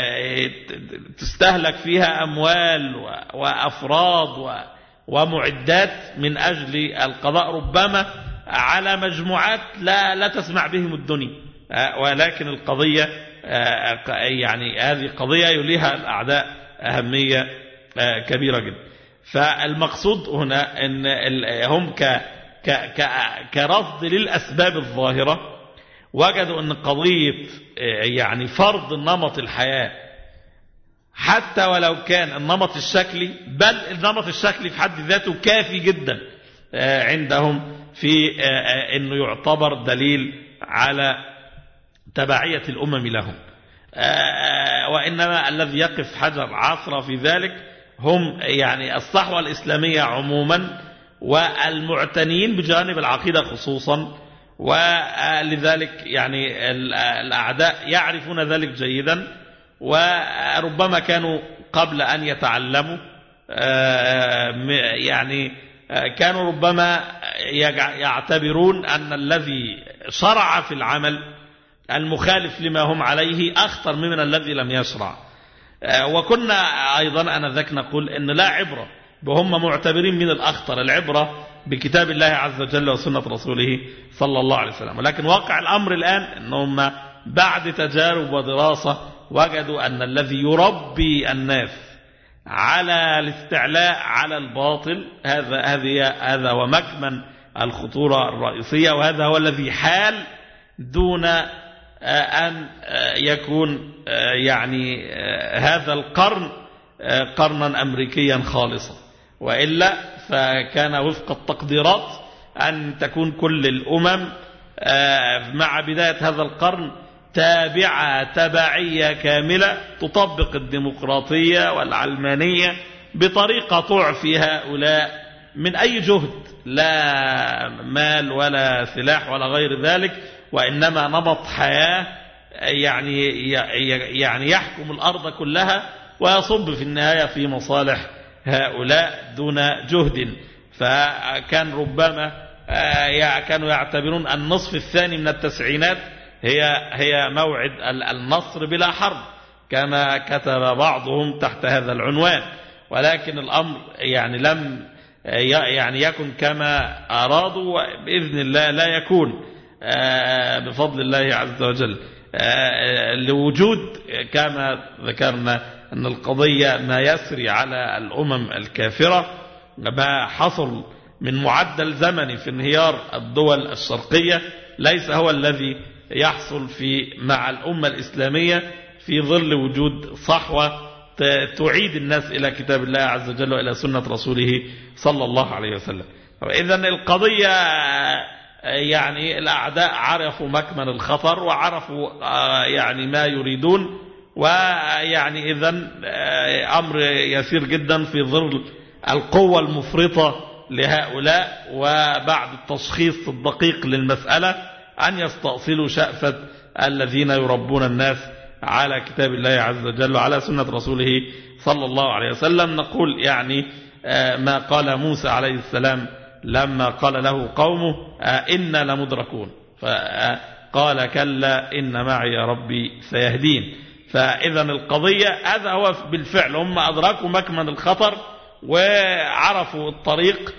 تستهلك فيها أموال وأفراد ومعدات من أجل القضاء ربما على مجموعات لا لا تسمع بهم الدنيا. ولكن القضية يعني هذه قضية يليها الأعداء أهمية كبيرة جدا. فالمقصود هنا أن هم كرصد للأسباب الظاهرة وجدوا أن قضية يعني فرض النمط الحياة حتى ولو كان النمط الشكلي، بل النمط الشكلي في حد ذاته كافي جدا عندهم في أنه يعتبر دليل على تبعية الأمم لهم. وإنما الذي يقف حجر عثرة في ذلك هم يعني الصحوة الإسلامية عموما والمعتنين بجانب العقيدة خصوصا. ولذلك يعني الأعداء يعرفون ذلك جيدا، وربما كانوا قبل أن يتعلموا يعني كانوا ربما يعتبرون أن الذي شرع في العمل المخالف لما هم عليه أخطر من الذي لم يشرع. وكنا أيضا أنذاك نقول إن لا عبرة بهم معتبرين من الأخطر، العبرة بكتاب الله عز وجل وسنة رسوله صلى الله عليه وسلم. ولكن واقع الأمر الآن أنهم بعد تجارب ودراسة وجدوا أن الذي يربي الناس على الاستعلاء على الباطل هذا هذه هذا هو مكمن الخطورة الرئيسية، وهذا هو الذي حال دون أن يكون يعني هذا القرن قرنا أمريكيا خالصا، وإلا فكان وفق التقديرات أن تكون كل الأمم مع بداية هذا القرن تابعة تبعية كاملة تطبق الديمقراطية والعلمانية بطريقة تعفي هؤلاء من أي جهد، لا مال ولا سلاح ولا غير ذلك، وإنما نمط حياة يعني يعني يحكم الأرض كلها ويصب في النهاية في مصالح هؤلاء دون جهد. فكان ربما كانوا يعتبرون النصف الثاني من التسعينات هي هي موعد النصر بلا حرب كما كتب بعضهم تحت هذا العنوان، ولكن الأمر يعني لم يعني يكن كما أرادوا، وبإذن الله لا يكون بفضل الله عز وجل، لوجود كما ذكرنا أن القضية ما يسري على الأمم الكافرة، ما حصل من معدل زمني في انهيار الدول الشرقية ليس هو الذي يحصل في مع الأمة الإسلامية في ظل وجود صحوة تعيد الناس إلى كتاب الله عز وجل وإلى سنة رسوله صلى الله عليه وسلم. إذن القضية يعني الأعداء عرفوا مكمن الخطر وعرفوا يعني ما يريدون، ويعني إذن أمر يسير جدا في ظل القوة المفرطة لهؤلاء وبعد التشخيص الدقيق للمسألة أن يستأصلوا شأفة الذين يربون الناس على كتاب الله عز وجل وعلى سنة رسوله صلى الله عليه وسلم. نقول يعني ما قال موسى عليه السلام لما قال له قومه إنا لمدركون، فقال كلا إن معي ربي سيهدين. فإذا القضية هذا هو بالفعل، هم أدركوا مكمن الخطر وعرفوا الطريق،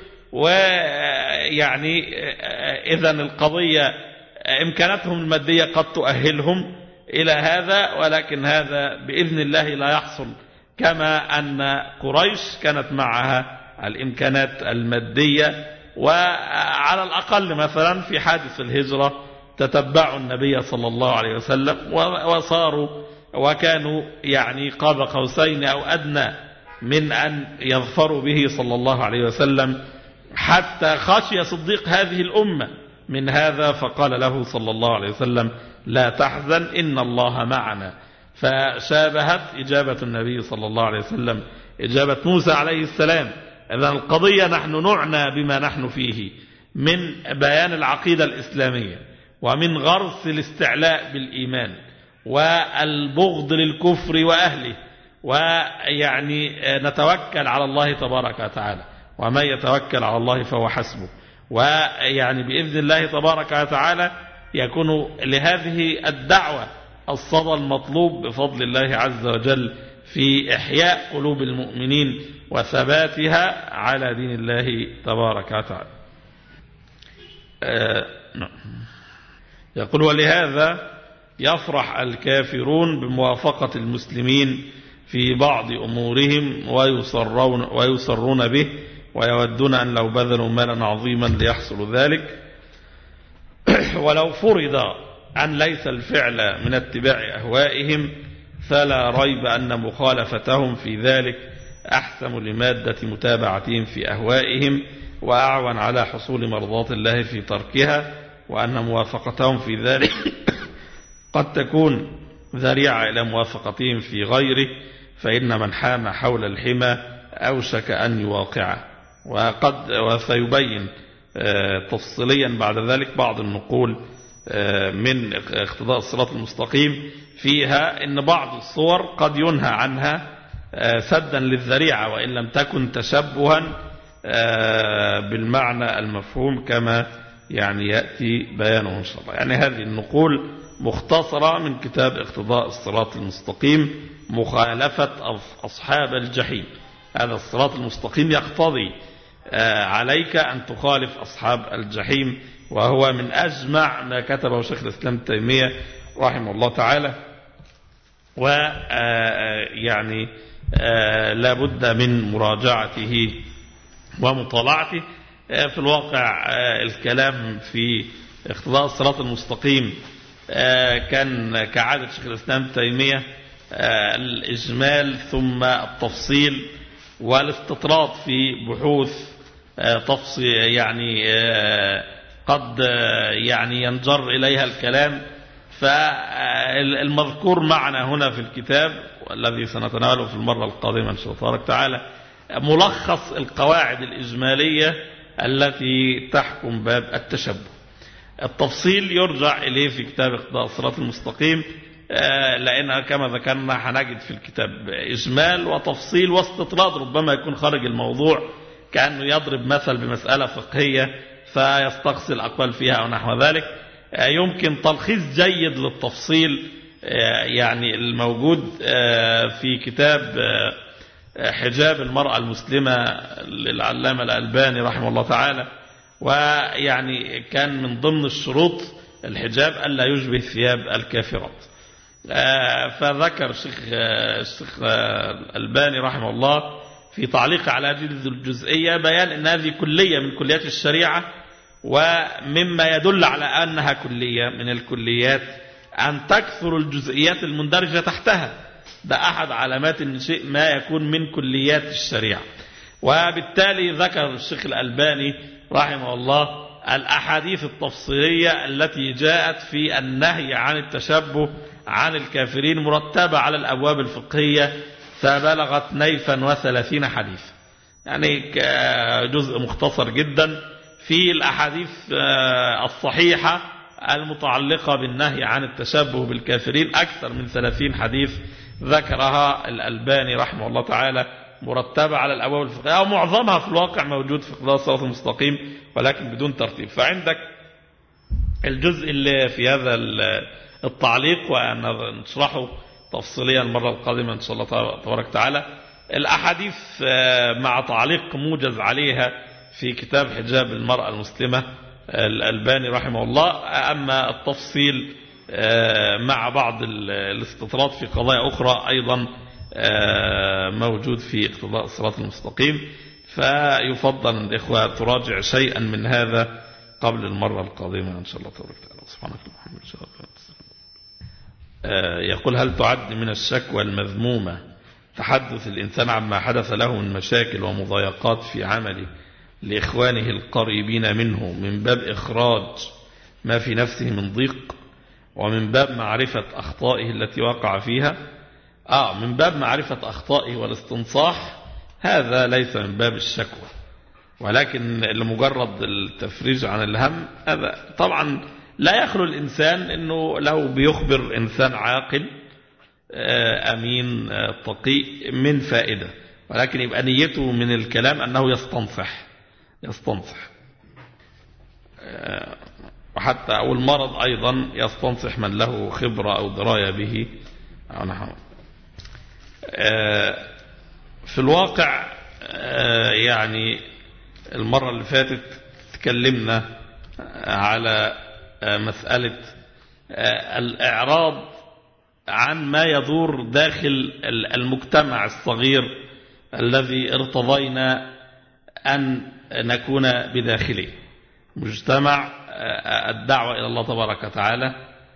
ويعني إذا القضية إمكاناتهم المادية قد تؤهلهم إلى هذا، ولكن هذا بإذن الله لا يحصل كما أن قريش كانت معها الإمكانات المادية، وعلى الأقل مثلا في حادث الهجرة تتبعوا النبي صلى الله عليه وسلم وصاروا وكانوا يعني قاب قوسين أو أدنى من أن يظفروا به صلى الله عليه وسلم، حتى خشي صديق هذه الأمة من هذا فقال له صلى الله عليه وسلم لا تحزن إن الله معنا. فشابهت إجابة النبي صلى الله عليه وسلم إجابة موسى عليه السلام. إذن القضية نحن نعنى بما نحن فيه من بيان العقيدة الإسلامية ومن غرس الاستعلاء بالإيمان والبغض للكفر وأهله، ويعني نتوكل على الله تبارك وتعالى، ومن يتوكل على الله فهو حسبه. ويعني بإذن الله تبارك وتعالى يكون لهذه الدعوة الصدى المطلوب بفضل الله عز وجل في إحياء قلوب المؤمنين وثباتها على دين الله تبارك وتعالى. آه يقول ولهذا يفرح الكافرون بموافقة المسلمين في بعض أمورهم ويسرون, ويسرون به ويودون أن لو بذلوا مالا عظيما ليحصل ذلك. ولو فرض أن ليس الفعل من اتباع أهوائهم فلا ريب أن مخالفتهم في ذلك أحسن لمادة متابعتهم في أهوائهم وأعون على حصول مرضات الله في تركها، وأن موافقتهم في ذلك قد تكون ذريعة إلى موافقتهم في غيره، فإن من حام حول الحمى أوشك أن يواقعه. وقد وسيبين تفصيليا بعد ذلك بعض النقول من اقتضاء الصراط المستقيم فيها إن بعض الصور قد ينهى عنها سدا للذريعة وإن لم تكن تشبها بالمعنى المفهوم كما يعني يأتي بيانه إن شاء الله. يعني هذه النقول مختصرة من كتاب اقتضاء الصراط المستقيم مخالفة أصحاب الجحيم. هذا الصراط المستقيم يقتضي عليك أن تخالف أصحاب الجحيم، وهو من أجمع ما كتبه شيخ الإسلام ابن تيمية رحمه الله تعالى، ويعني لا بد من مراجعته ومطالعته. في الواقع الكلام في اقتضاء الصراط المستقيم كان كعادة شيخ الإسلام ابن تيمية الإجمال ثم التفصيل والاستطراد في بحوث تفصيل يعني قد يعني ينجر إليها الكلام. فالمذكور معنا هنا في الكتاب والذي سنتناوله في المرة القادمة إن شاء الله تبارك وتعالى ملخص القواعد الإجمالية التي تحكم باب التشبه. التفصيل يرجع إليه في كتاب اقتضاء الصراط المستقيم، لأن كما ذكرنا هنجد في الكتاب إجمال وتفصيل واستطراد، ربما يكون خارج الموضوع كأنه يضرب مثل بمسألة فقهية فيستقصي الأقوال فيها أو نحو ذلك. يمكن تلخيص جيد للتفصيل يعني الموجود في كتاب حجاب المرأة المسلمة للعلامة الألباني رحمه الله تعالى، ويعني كان من ضمن الشروط الحجاب ألا يشبه ثياب الكافرات. فذكر الشيخ الشيخ الألباني رحمه الله في تعليق على هذه الجزئية بيان أن هذه كلية من كليات الشريعة، ومما يدل على أنها كلية من الكليات أن تكثر الجزئيات المندرجة تحتها. ده أحد علامات أن شيء ما يكون من كليات الشريعة. وبالتالي ذكر الشيخ الألباني رحمه الله الأحاديث التفصيلية التي جاءت في النهي عن التشبه عن الكافرين مرتبة على الأبواب الفقهية، فبلغت نيفا وثلاثين حديث، يعني جزء مختصر جدا في الأحاديث الصحيحة المتعلقة بالنهي عن التشبه بالكافرين. أكثر من ثلاثين حديث ذكرها الألباني رحمه الله تعالى مرتبة على الأبواب الفقهية، أو معظمها في الواقع موجود في اقتضاء الصراط المستقيم ولكن بدون ترتيب. فعندك الجزء اللي في هذا التعليق ونشرحه تفصيليا المرة القادمة إن شاء الله تبارك وتعالى، الأحاديث مع تعليق موجز عليها في كتاب حجاب المرأة المسلمة الألباني رحمه الله. أما التفصيل مع بعض الاستطراد في قضايا أخرى أيضا موجود في اقتضاء الصراط المستقيم، فيفضل أن الإخوة تراجع شيئا من هذا قبل المرة القادمة إن شاء الله تبارك وتعالى. سبحانك اللهم وبحمدك. يقول: هل تعد من الشكوى المذمومة تحدث الإنسان عما حدث له من مشاكل ومضايقات في عمله لإخوانه القريبين منه من باب إخراج ما في نفسه من ضيق، ومن باب معرفة أخطائه التي وقع فيها؟ آه من باب معرفة أخطائه والاستنصاح، هذا ليس من باب الشكوى، ولكن لمجرد التفريج عن الهم هذا طبعا لا يخلو الإنسان أنه لو بيخبر إنسان عاقل أمين تقي من فائدة، ولكن يبقى نيته من الكلام أنه يستنصح يستنصح وحتى أو المرض أيضا يستنصح من له خبرة أو دراية به أو نحو. في الواقع يعني المرة اللي فاتت تكلمنا على مسألة الإعراض عن ما يدور داخل المجتمع الصغير الذي ارتضينا أن نكون بداخله، مجتمع الدعوة إلى الله تبارك وتعالى.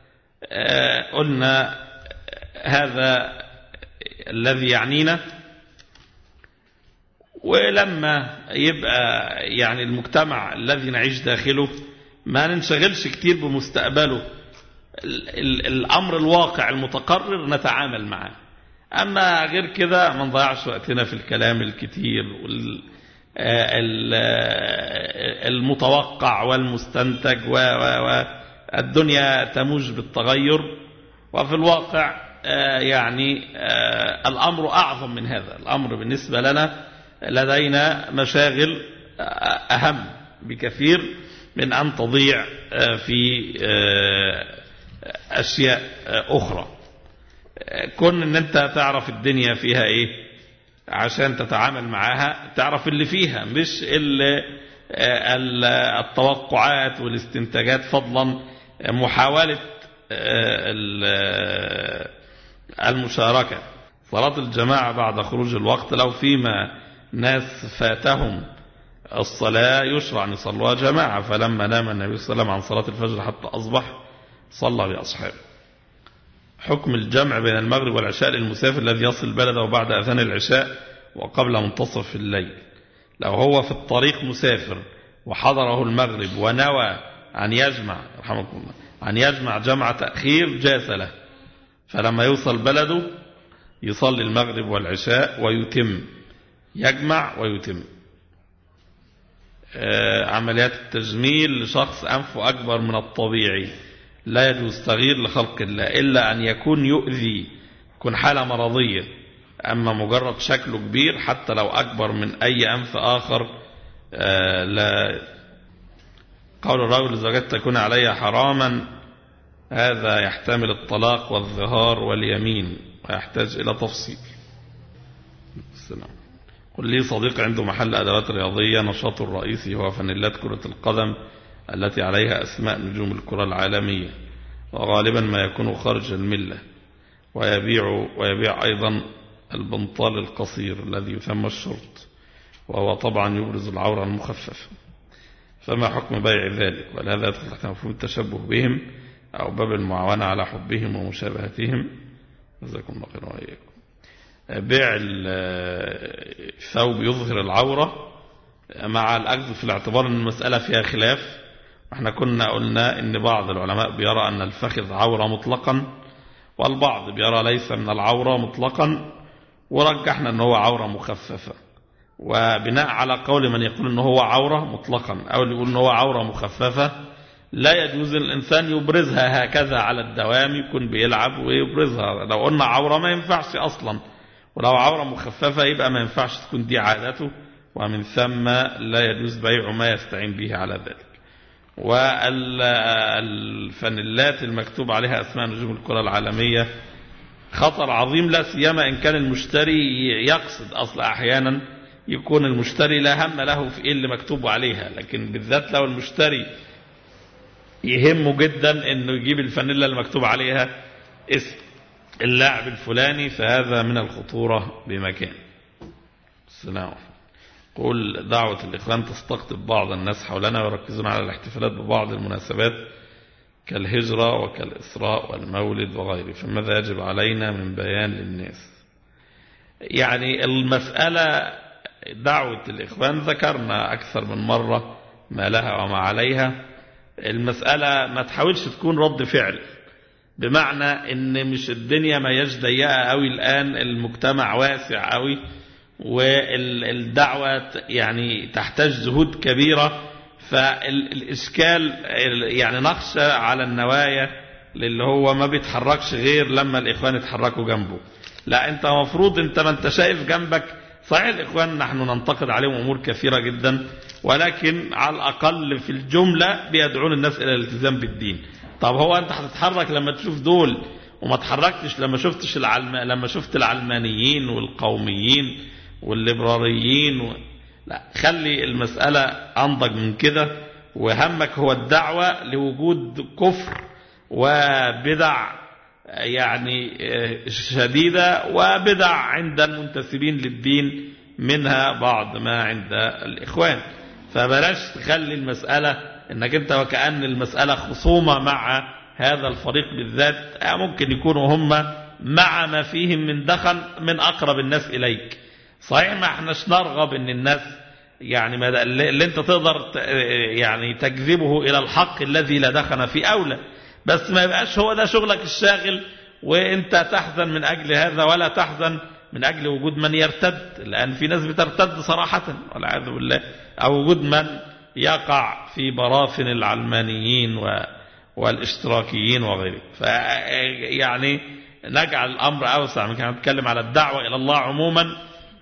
قلنا هذا الذي يعنينا، ولما يبقى يعني المجتمع الذي نعيش داخله ما ننشغلش كتير بمستقبله، الأمر الواقع المتقرر نتعامل معه. أما غير كده ما نضيعش وقتنا في الكلام الكتير والمتوقع والمستنتج، والدنيا تموج بالتغير، وفي الواقع يعني الأمر أعظم من هذا. الأمر بالنسبة لنا لدينا مشاغل أهم بكثير من أن تضيع في أشياء أخرى. كون ان انت تعرف الدنيا فيها ايه عشان تتعامل معاها، تعرف اللي فيها مش اللي التوقعات والاستنتاجات، فضلا محاولة المشاركة. صلاة الجماعة بعد خروج الوقت، لو فيما ناس فاتهم الصلاة يشرع أن يصلوها جماعة، فلما نام النبي صلى الله عليه وسلم عن صلاة الفجر حتى أصبح صلى بأصحابه. حكم الجمع بين المغرب والعشاء للمسافر الذي يصل بلده بعد أذان العشاء وقبل منتصف الليل. لو هو في الطريق مسافر وحضره المغرب ونوى أن يجمع رحمكم الله أن يجمع جمع تأخير جاز له، فلما يوصل بلده يصلي المغرب والعشاء ويتم، يجمع ويتم. عمليات التجميل لشخص أنفه أكبر من الطبيعي لا يجوز تغيير لخلق الله إلا أن يكون يؤذي، يكون حالة مرضية. أما مجرد شكله كبير حتى لو أكبر من أي أنف آخر لا. قول الرجل زوجات تكون علي حراما، هذا يحتمل الطلاق والظهار واليمين ويحتاج إلى تفصيل. السلام. قل لي صديق عنده محل أدوات رياضية، نشاطه الرئيسي هو فانيلات كرة القدم التي عليها أسماء نجوم الكرة العالمية، وغالبا ما يكون خارج الملة، ويبيع, ويبيع أيضا البنطال القصير الذي يسمى الشورت، وهو طبعا يبرز العورة المخففة، فما حكم بيع ذلك؟ وهل هذا يدخل تحت مفهوم التشبه بهم أو باب المعاونة على حبهم ومشابهتهم؟ جزاكم الله خيرا وإياكم. بيع الثوب يظهر العورة مع الأخذ في الاعتبار أن المسألة فيها خلاف. احنا كنا قلنا أن بعض العلماء بيرى أن الفخذ عورة مطلقا، والبعض بيرى ليس من العورة مطلقا، ورجحنا أنه هو عورة مخففة. وبناء على قول من يقول أنه هو عورة مطلقا أو يقول أنه هو عورة مخففة، لا يجوز الإنسان يبرزها هكذا على الدوام، يكون بيلعب ويبرزها. لو قلنا عورة ما ينفعش أصلا، ولو عورة مخففة يبقى ما ينفعش تكون دي عادته، ومن ثم لا يجوز بيع ما يستعين به على ذلك. والفانيلات المكتوب عليها أسماء نجوم الكرة العالمية خطر عظيم، لا سيما إن كان المشتري يقصد. أصل أحيانا يكون المشتري لا هم له في إيه اللي مكتوب عليها، لكن بالذات لو المشتري يهمه جدا إنه يجيب الفانيلا المكتوب عليها اسم اللاعب الفلاني، فهذا من الخطورة بمكان. السلام. قل دعوة الإخوان تستقطب بعض الناس حولنا ويركزون على الاحتفالات ببعض المناسبات كالهجرة وكالإسراء والمولد وغيره، فماذا يجب علينا من بيان للناس؟ يعني المسألة دعوة الإخوان ذكرنا أكثر من مرة ما لها وما عليها. المسألة ما تحاولش تكون رد فعل، بمعنى ان مش الدنيا ما يش ضيقه قوي الآن، المجتمع واسع قوي، والدعوة يعني تحتاج جهود كبيرة. فالإشكال يعني نخشى على النوايا اللي هو ما بيتحركش غير لما الإخوان يتحركوا جنبه. لا، انت مفروض انت ما انت شايف جنبك. صحيح الإخوان نحن ننتقد عليهم أمور كثيرة جدا، ولكن على الأقل في الجملة بيدعون الناس إلى الالتزام بالدين. طب هو انت هتتحرك لما تشوف دول وما تحركتش لما شفتش العلم... لما شفت العلمانيين والقوميين والليبراليين و... لا، خلي المسألة أنضج من كده، وهمك هو الدعوة لوجود كفر وبدع يعني شديدة، وبدع عند المنتسبين للدين منها بعض ما عند الإخوان. فبلاش تخلي المسألة انك انت وكأن المسألة خصومة مع هذا الفريق بالذات. ممكن يكونوا هم مع ما فيهم من دخن من أقرب الناس إليك. صحيح ما احناش نرغب ان الناس يعني ما اللي انت تقدر يعني تجذبه الى الحق الذي لا دخن فيه اولى، بس ما يبقاش هو ده شغلك الشاغل، وانت تحزن من اجل هذا ولا تحزن من اجل وجود من يرتد، لان في ناس بترتد صراحة والعياذ بالله، او وجود من يقع في براثن العلمانيين والاشتراكيين وغيره. فيعني نجعل الامر اوسع من كنا نتكلم على الدعوة الى الله عموما،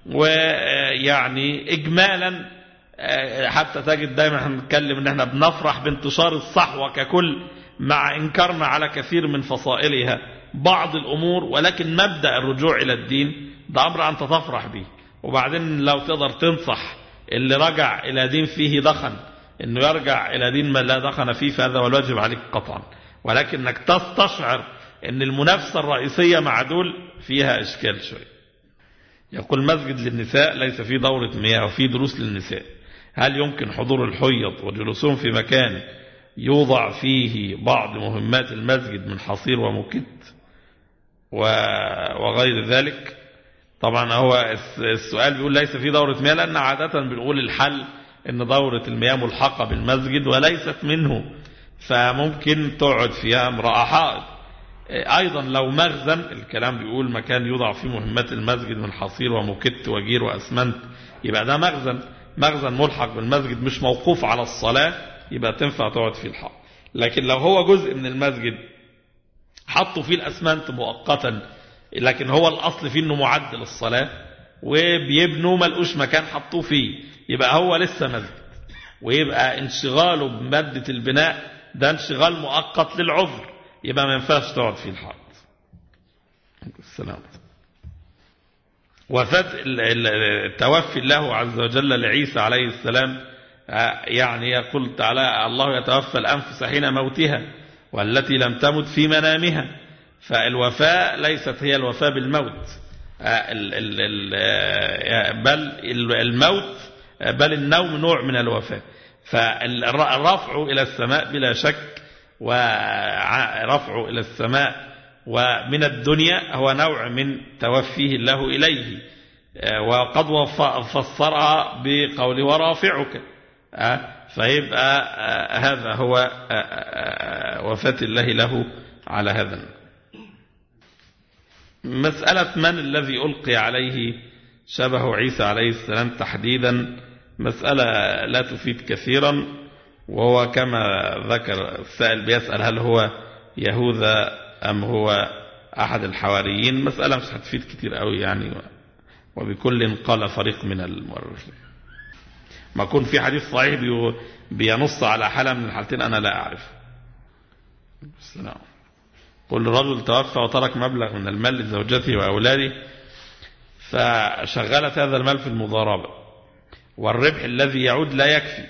ويعني اجمالا حتى تجد دايما احنا بنتكلم ان احنا بنفرح بانتشار الصحوة ككل، مع إنكارنا على كثير من فصائلها بعض الأمور، ولكن مبدأ الرجوع إلى الدين ده أمر أنت تفرح به. وبعدين لو تقدر تنصح اللي رجع إلى دين فيه دخن إنه يرجع إلى دين ما لا دخن فيه، فهذا هو الواجب عليك قطعا. ولكنك تستشعر إن المنافسة الرئيسية مع دول فيها إشكال شوية. يقول مسجد للنساء ليس فيه دورة مياه وفيه دروس للنساء، هل يمكن حضور الحيض وجلوسهم في مكان يوضع فيه بعض مهمات المسجد من حصير ومكت وغير ذلك؟ طبعا هو السؤال بيقول ليس فيه دورة مياه، لأن عادة بنقول الحل إن دورة المياه ملحقة بالمسجد وليست منه، فممكن تقعد فيها امرأة حائض. أيضا لو مخزن، الكلام بيقول مكان يوضع فيه مهمات المسجد من حصير ومكت وجير وأسمنت، يبقى ده مخزن مخزن ملحق بالمسجد مش موقوف على الصلاة، يبقى تنفع تقعد فيه الحائط. لكن لو هو جزء من المسجد حطوا فيه الأسمنت مؤقتا، لكن هو الأصل فيه إنه معد للصلاة وبيبنوا ملقوش مكان حطوه فيه، يبقى هو لسه مسجد، ويبقى انشغاله بمادة البناء ده انشغال مؤقت للعذر، يبقى ما ينفعش تقعد فيه الحائط. السلام. وفاة التوفي الله عز وجل لعيسى عليه السلام، يعني يقول تعالى الله يتوفى الأنفس حين موتها والتي لم تمت في منامها، فالوفاة ليست هي الوفاة بالموت، بل الموت بل النوم نوع من الوفاة. فالرفع إلى السماء بلا شك، ورفعه إلى السماء ومن الدنيا هو نوع من توفيه الله إليه، وقد فسرها بقول ورافعك، فيبقى هذا هو وفاة الله له على هذا. مسألة من الذي ألقي عليه شبه عيسى عليه السلام تحديدا مسألة لا تفيد كثيرا، وهو كما ذكر السائل بيسأل هل هو يهوذا أم هو أحد الحواريين، مسألة مش هتفيد كتير قوي يعني، وبكل قال فريق من المؤرخين. ما يكون في حديث صحيح بينص على حالة من الحالتين أنا لا أعرف. السلام. قل رجل توفى وترك مبلغ من المال لزوجته وأولاده، فشغلت هذا المال في المضاربة، والربح الذي يعود لا يكفي،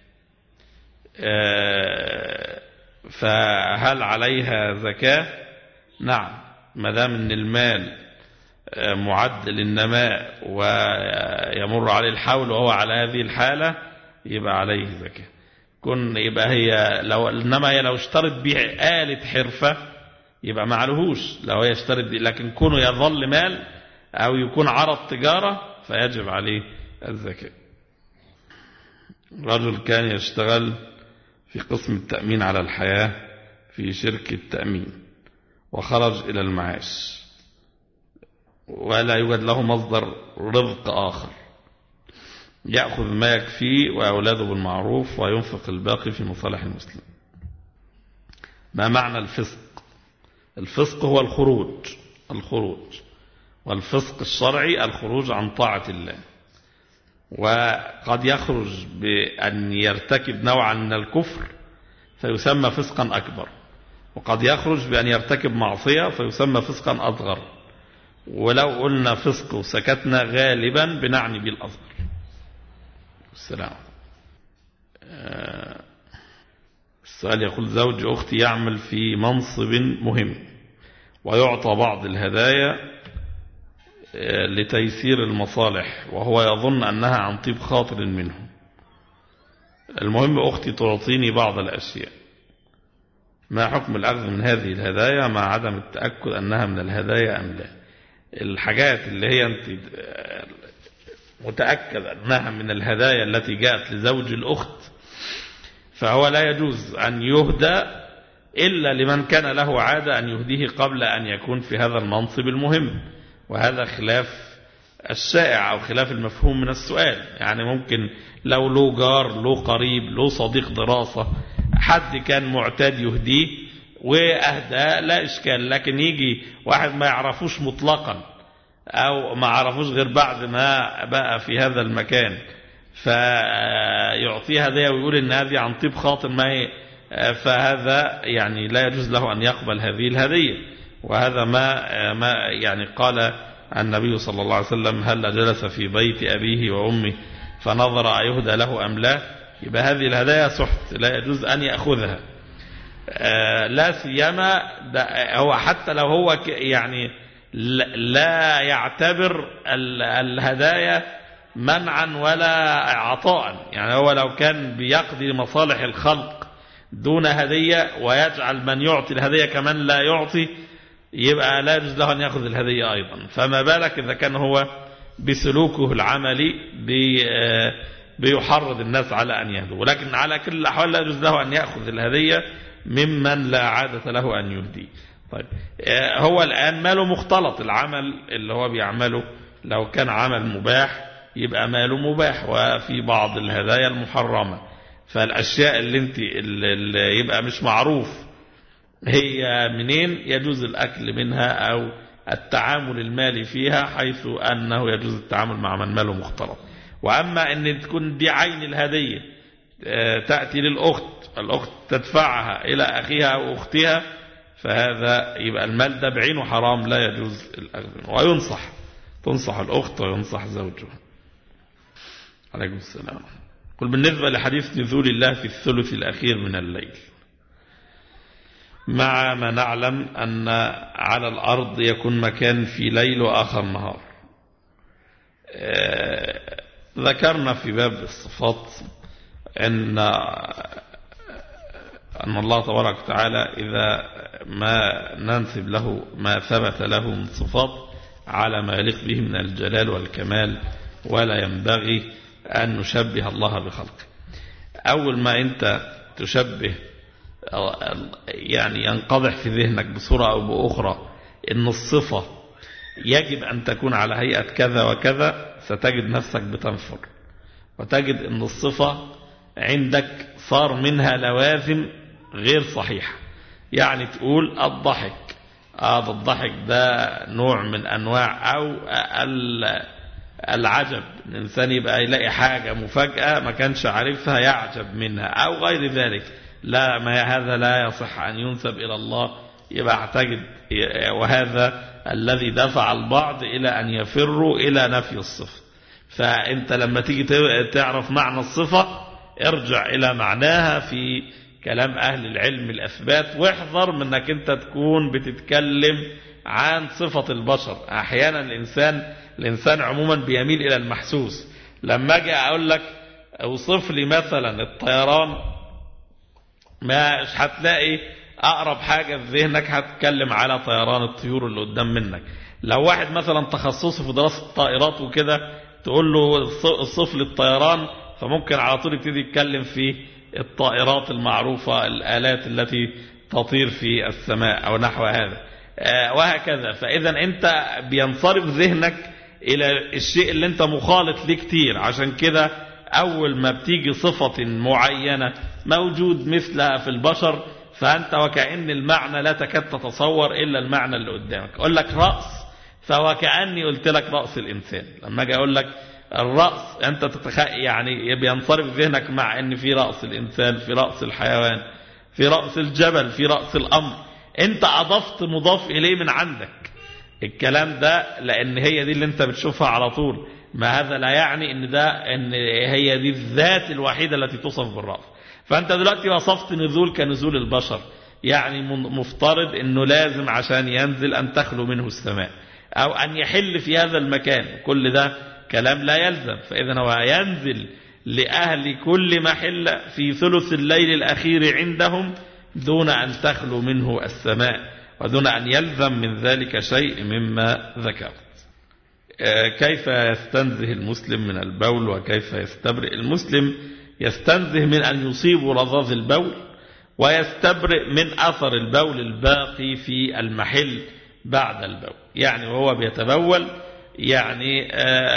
فهل عليها زكاة؟ نعم، ما دام ان المال معد للنماء ويمر عليه الحول وهو على هذه الحالة يبقى عليه زكاة. كن يبقى هي لو انما هي لو اشترط بيه آلة حرفة يبقى ما عليهوش لو هي اشترط بيه، لكن كونه يظل مال او يكون عرض تجارة فيجب عليه الزكاة. رجل كان يشتغل في قسم التأمين على الحياة في شركة تأمين وخرج إلى المعاش ولا يوجد له مصدر رزق آخر، يأخذ ما يكفيه وأولاده بالمعروف وينفق الباقي في مصالح المسلم. ما معنى الفسق؟ الفسق هو الخروج الخروج والفسق الشرعي الخروج عن طاعة الله، وقد يخرج بأن يرتكب نوعا من الكفر فيسمى فسقا أكبر، وقد يخرج بأن يرتكب معصية فيسمى فسقا أصغر، ولو قلنا فسق وسكتنا غالبا بنعني بالأصغر. السلام. السؤال يقول زوج أختي يعمل في منصب مهم ويعطى بعض الهدايا لتيسير المصالح وهو يظن أنها عن طيب خاطر منه. المهم أختي تعطيني بعض الأشياء، ما حكم الأخذ من هذه الهدايا مع عدم التأكد أنها من الهدايا أم لا؟ الحاجات اللي هي أنت متأكد أنها من الهدايا التي جاءت لزوج الأخت فهو لا يجوز أن يهدى إلا لمن كان له عادة أن يهديه قبل أن يكون في هذا المنصب المهم، وهذا خلاف الشائع أو خلاف المفهوم من السؤال. يعني ممكن لو له جار له قريب له صديق دراسة حد كان معتاد يهديه وأهدى لا إشكال، لكن يجي واحد ما يعرفوش مطلقا أو ما يعرفوش غير بعد ما بقى في هذا المكان فيعطيها هدية ويقول إن هذه عن طيب خاطر، ما فهذا يعني لا يجوز له أن يقبل هذه الهدية. وهذا ما ما يعني قال النبي صلى الله عليه وسلم: هل جلس في بيت أبيه وأمه فنظر أيهدى له أم لا. يبقى هذه الهدايا سحت لا يجوز أن يأخذها، لا سيما هو حتى لو هو يعني لا يعتبر الهدايا منعا ولا عطاء. يعني هو لو كان بيقضي مصالح الخلق دون هدية ويجعل من يعطي الهدية كمان لا يعطي، يبقى لا يجوز له أن يأخذ الهدية أيضا. فما بالك إذا كان هو بسلوكه العملي بيحرض الناس على أن يهدوا. ولكن على كل الأحوال لا يجوز له أن يأخذ الهدية ممن لا عادة له أن يهدي. طيب هو الآن ماله مختلط، العمل اللي هو بيعمله لو كان عمل مباح يبقى ماله مباح، وفي بعض الهدايا المحرمة. فالأشياء اللي انت اللي يبقى مش معروف هي منين يجوز الأكل منها أو التعامل المالي فيها، حيث أنه يجوز التعامل مع من ماله مختلط. وأما أن تكون دي عين الهدية تأتي للأخت، الأخت تدفعها إلى أخيها أو أختها، فهذا يبقى المال ده بعينه حرام لا يجوز الأخذ منه. وينصح تنصح الأخت وينصح زوجها. عليكم السلام. قل بالنسبة لحديث نزول الله في الثلث الأخير من الليل، مع ما نعلم أن على الأرض يكون مكان في ليل وآخر نهار. ذكرنا في باب الصفات أن أن الله تبارك وتعالى إذا ما ننسب له ما ثبت له من صفات على ما يليق به من الجلال والكمال، ولا ينبغي أن نشبه الله بخلقه. أول ما أنت تشبه يعني ينقضح في ذهنك بصورة أو بأخرى إن الصفة يجب أن تكون على هيئة كذا وكذا، ستجد نفسك بتنفر، وتجد أن الصفة عندك صار منها لوازم غير صحيحة. يعني تقول الضحك، هذا الضحك ده نوع من أنواع أو العجب، الإنسان يبقى يلاقي حاجة مفاجأة ما كانش عارفها يعجب منها أو غير ذلك. لا، ما هذا لا يصح أن ينسب إلى الله. يبقى اعتقد، وهذا الذي دفع البعض إلى أن يفروا إلى نفي الصفة. فأنت لما تيجي تعرف معنى الصفة ارجع إلى معناها في كلام أهل العلم الأثبات، واحذر من أنك أنت تكون بتتكلم عن صفة البشر. أحيانا الإنسان الإنسان عموما بيميل إلى المحسوس. لما أجي أقول لك اوصف لي مثلا الطيران، مش هتلاقي أقرب حاجة في ذهنك هتتكلم على طيران الطيور اللي قدام منك. لو واحد مثلا تخصصه في دراسة الطائرات وكده تقول له اوصف لي الطيران، فممكن على طول يبتدي يتكلم في الطائرات المعروفة، الآلات التي تطير في السماء أو نحو هذا، وهكذا. فإذا أنت بينصرف ذهنك إلى الشيء اللي أنت مخالط ليه كتير. عشان كده أول ما بتيجي صفة معينة موجود مثلها في البشر، فأنت وكأن المعنى لا تكاد تتصور إلا المعنى اللي قدامك. أقول لك رأس، فوكأني قلت لك رأس الإنسان. لما أجي أقول لك الرأس، أنت تتخيل يعني بينصرف ذهنك مع أن في رأس الإنسان، في رأس الحيوان، في رأس الجبل، في رأس الأمر. أنت أضفت مضاف إليه من عندك الكلام ده، لأن هي دي اللي أنت بتشوفها على طول. ما هذا لا يعني أن ده أن هي دي الذات الوحيدة التي توصف بالرأس. فأنت دلوقتي وصفت نزول كنزول البشر، يعني مفترض أنه لازم عشان ينزل أن تخلو منه السماء أو أن يحل في هذا المكان. كل ده كلام لا يلزم. فإذا هو ينزل لأهل كل محل في ثلث الليل الأخير عندهم دون أن تخلو منه السماء، ودون أن يلزم من ذلك شيء مما ذكرت. كيف يستنزه المسلم من البول وكيف يستبرئ؟ المسلم يستنزه من أن يصيب رذاذ البول، ويستبرئ من أثر البول الباقي في المحل بعد البول. يعني وهو بيتبول يعني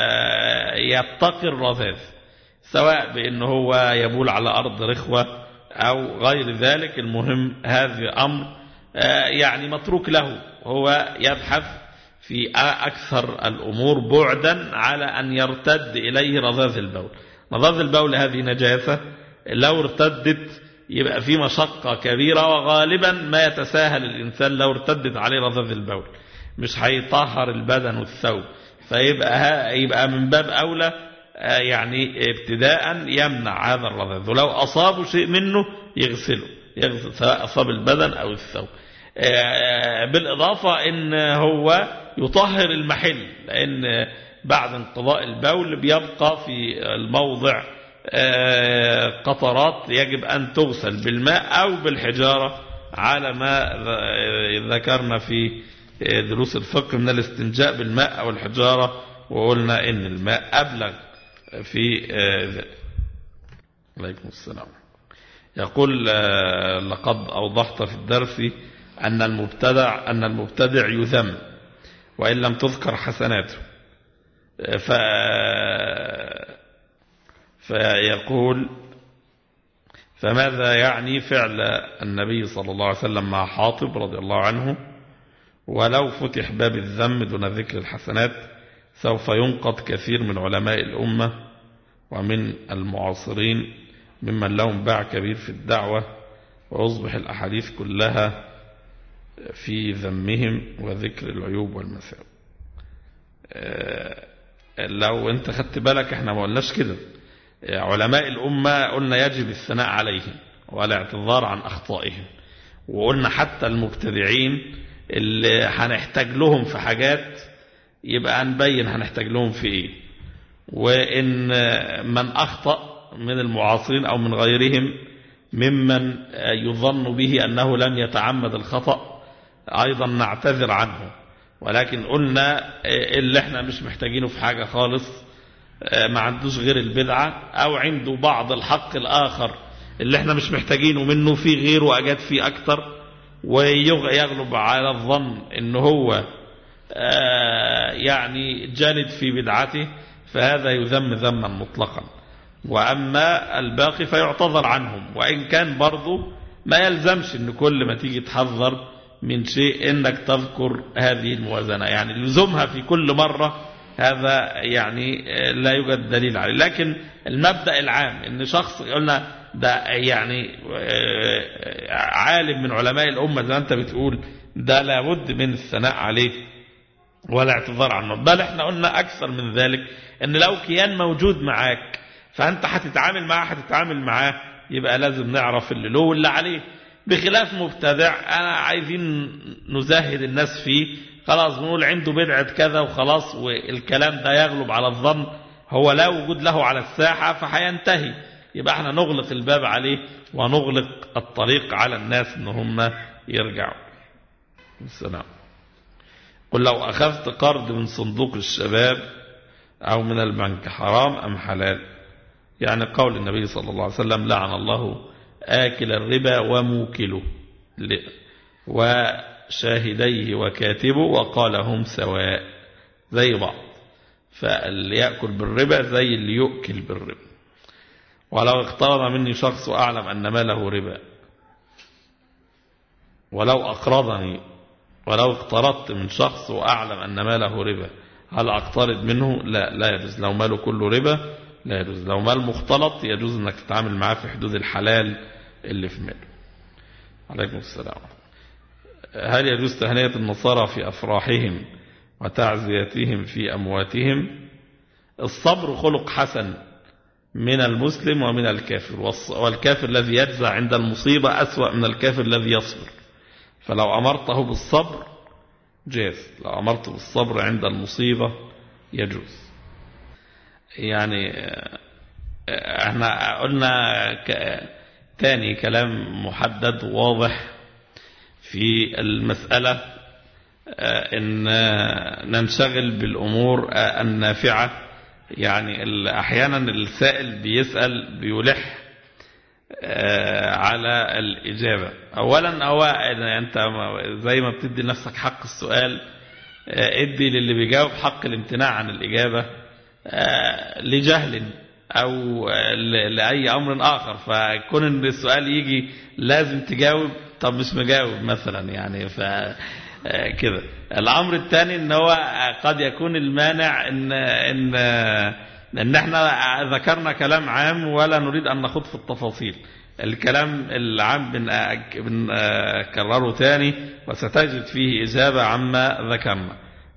يتقي الرذاذ، سواء بأنه هو يبول على أرض رخوة أو غير ذلك. المهم هذا أمر يعني متروك له، هو يبحث في أكثر الأمور بعدا على أن يرتد إليه رذاذ البول. رذاذ البول هذه نجاسة، لو ارتدت يبقى في مشقة كبيرة، وغالبا ما يتساهل الإنسان لو ارتدت عليه رذاذ البول، مش هيطهر البدن والثوب، فيبقى يبقى من باب أولى يعني ابتداء يمنع هذا الرذاذ، ولو أصابوا شيء منه يغسله، يغسل سواء أصاب البدن أو الثوب. بالإضافة إن هو يطهر المحل، لأن بعد انقضاء البول بيبقى في الموضع قطرات يجب أن تغسل بالماء أو بالحجارة، على ما ذكرنا في دروس الفقه من الاستنجاء بالماء أو الحجارة، وقلنا إن الماء أبلغ في ذلك. عليكم السلام. يقول لقد أوضحت في الدرس أن المبتدع أن المبتدع يذم وإن لم تذكر حسناته، ف فيقول فماذا يعني فعل النبي صلى الله عليه وسلم مع حاطب رضي الله عنه؟ ولو فتح باب الذم دون ذكر الحسنات سوف ينقض كثير من علماء الأمة ومن المعاصرين ممن لهم باع كبير في الدعوة، ويصبح الأحاديث كلها في ذمهم وذكر العيوب والمساوئ. لو انت خدت بالك احنا ما قلناش كده. علماء الأمة قلنا يجب الثناء عليهم والاعتذار عن أخطائهم، وقلنا حتى المبتدعين اللي هنحتاج لهم في حاجات يبقى نبين هنحتاج لهم في ايه، وإن من أخطأ من المعاصرين أو من غيرهم ممن يظن به أنه لم يتعمد الخطأ أيضا نعتذر عنه، ولكن قلنا اللي احنا مش محتاجينه في حاجة خالص، ما عندوش غير البدعة أو عنده بعض الحق الآخر اللي احنا مش محتاجينه منه في غيره أجاد فيه أكتر، ويغلب على الظن إن هو يعني جالد في بدعته، فهذا يذم ذما مطلقا. وأما الباقي فيعتذر عنهم، وإن كان برضو ما يلزمش إن كل ما تيجي تحذر من شيء إنك تذكر هذه الموازنة، يعني لزومها في كل مرة هذا يعني لا يوجد دليل عليه. لكن المبدأ العام إن شخص قلنا ده يعني عالم من علماء الأمة زي ما أنت بتقول، ده لابد من الثناء عليه ولا اعتذار عنه. بل احنا قلنا أكثر من ذلك، إن لو كيان موجود معاك فأنت هتتعامل معاه هتتعامل معاه يبقى لازم نعرف اللي له واللي عليه، بخلاف مبتدع أنا عايزين نزهد الناس فيه، خلاص بنقول عنده بدعة كذا وخلاص، والكلام ده يغلب على الظن، هو لا وجود له على الساحة فهينتهي، يبقى احنا نغلق الباب عليه ونغلق الطريق على الناس ان هم يرجعوا. السلام. قل لو أخذت قرض من صندوق الشباب أو من البنك حرام أم حلال؟ يعني قول النبي صلى الله عليه وسلم لعن الله آكل الربا وموكله وشاهديه وكاتبه وقال هم سواء، زي بعض، فاللي يأكل بالربا زي اللي يؤكل بالربا. ولو اقترض مني شخص وأعلم أن ماله ربا، ولو أقرضني ولو اقترضت من شخص وأعلم أن ماله ربا هل أقترض منه؟ لا لا يجوز. لو ماله كله ربا لا يجوز. لو مال مختلط يجوز أنك تتعامل معاه في حدود الحلال اللي في ماله. عليكم السلام. هل يجوز تهنئة النصارى في أفراحهم وتعزيتهم في أمواتهم؟ الصبر خلق حسن من المسلم ومن الكافر، والكافر الذي يجزع عند المصيبة أسوأ من الكافر الذي يصبر، فلو أمرته بالصبر جاز، لو أمرته بالصبر عند المصيبة يجوز. يعني احنا قلنا تاني كلام محدد واضح في المسألة، ان ننشغل بالأمور النافعة. يعني احيانا السائل بيسأل بيلح على الإجابة. أولا هو أنت زي ما بتدي نفسك حق السؤال ادي للي بيجاوب حق الامتناع عن الإجابة لجهل أو لأي أمر آخر، فكون ان السؤال يجي لازم تجاوب، طب مش مجاوب مثلا يعني فكده. الأمر الثاني ان هو قد يكون المانع ان ان ان احنا ذكرنا كلام عام ولا نريد ان نخوض في التفاصيل، الكلام العام بنكرره تاني وستجد فيه إجابة عما ذكرنا.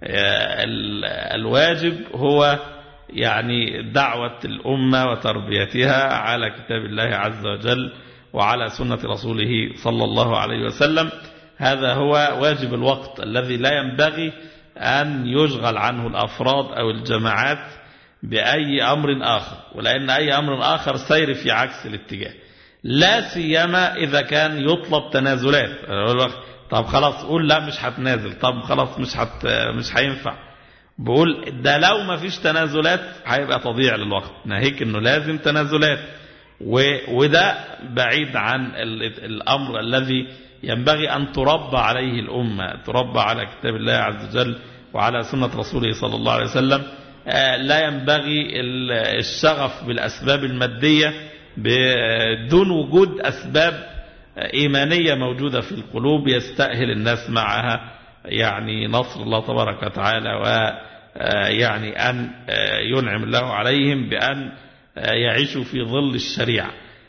الواجب هو يعني دعوة الأمة وتربيتها على كتاب الله عز وجل وعلى سنة رسوله صلى الله عليه وسلم. هذا هو واجب الوقت الذي لا ينبغي أن يشغل عنه الأفراد أو الجماعات بأي أمر آخر، ولأن أي أمر آخر سير في عكس الاتجاه، لا سيما إذا كان يطلب تنازلات. طب خلاص قول لا مش هتنازل، طب خلاص مش هت مش هينفع. بقول ده لو ما فيش تنازلات هيبقى تضييع للوقت، ناهيك انه لازم تنازلات، وده بعيد عن الأمر الذي ينبغي أن تربى عليه الأمة، تربى على كتاب الله عز وجل وعلى سنة رسوله صلى الله عليه وسلم. لا ينبغي الشغف بالأسباب المادية بدون وجود أسباب إيمانية موجودة في القلوب يستأهل الناس معها يعني نصر الله تبارك وتعالى، ويعني أن ينعم الله عليهم بأن يعيشوا في ظل الشريعة.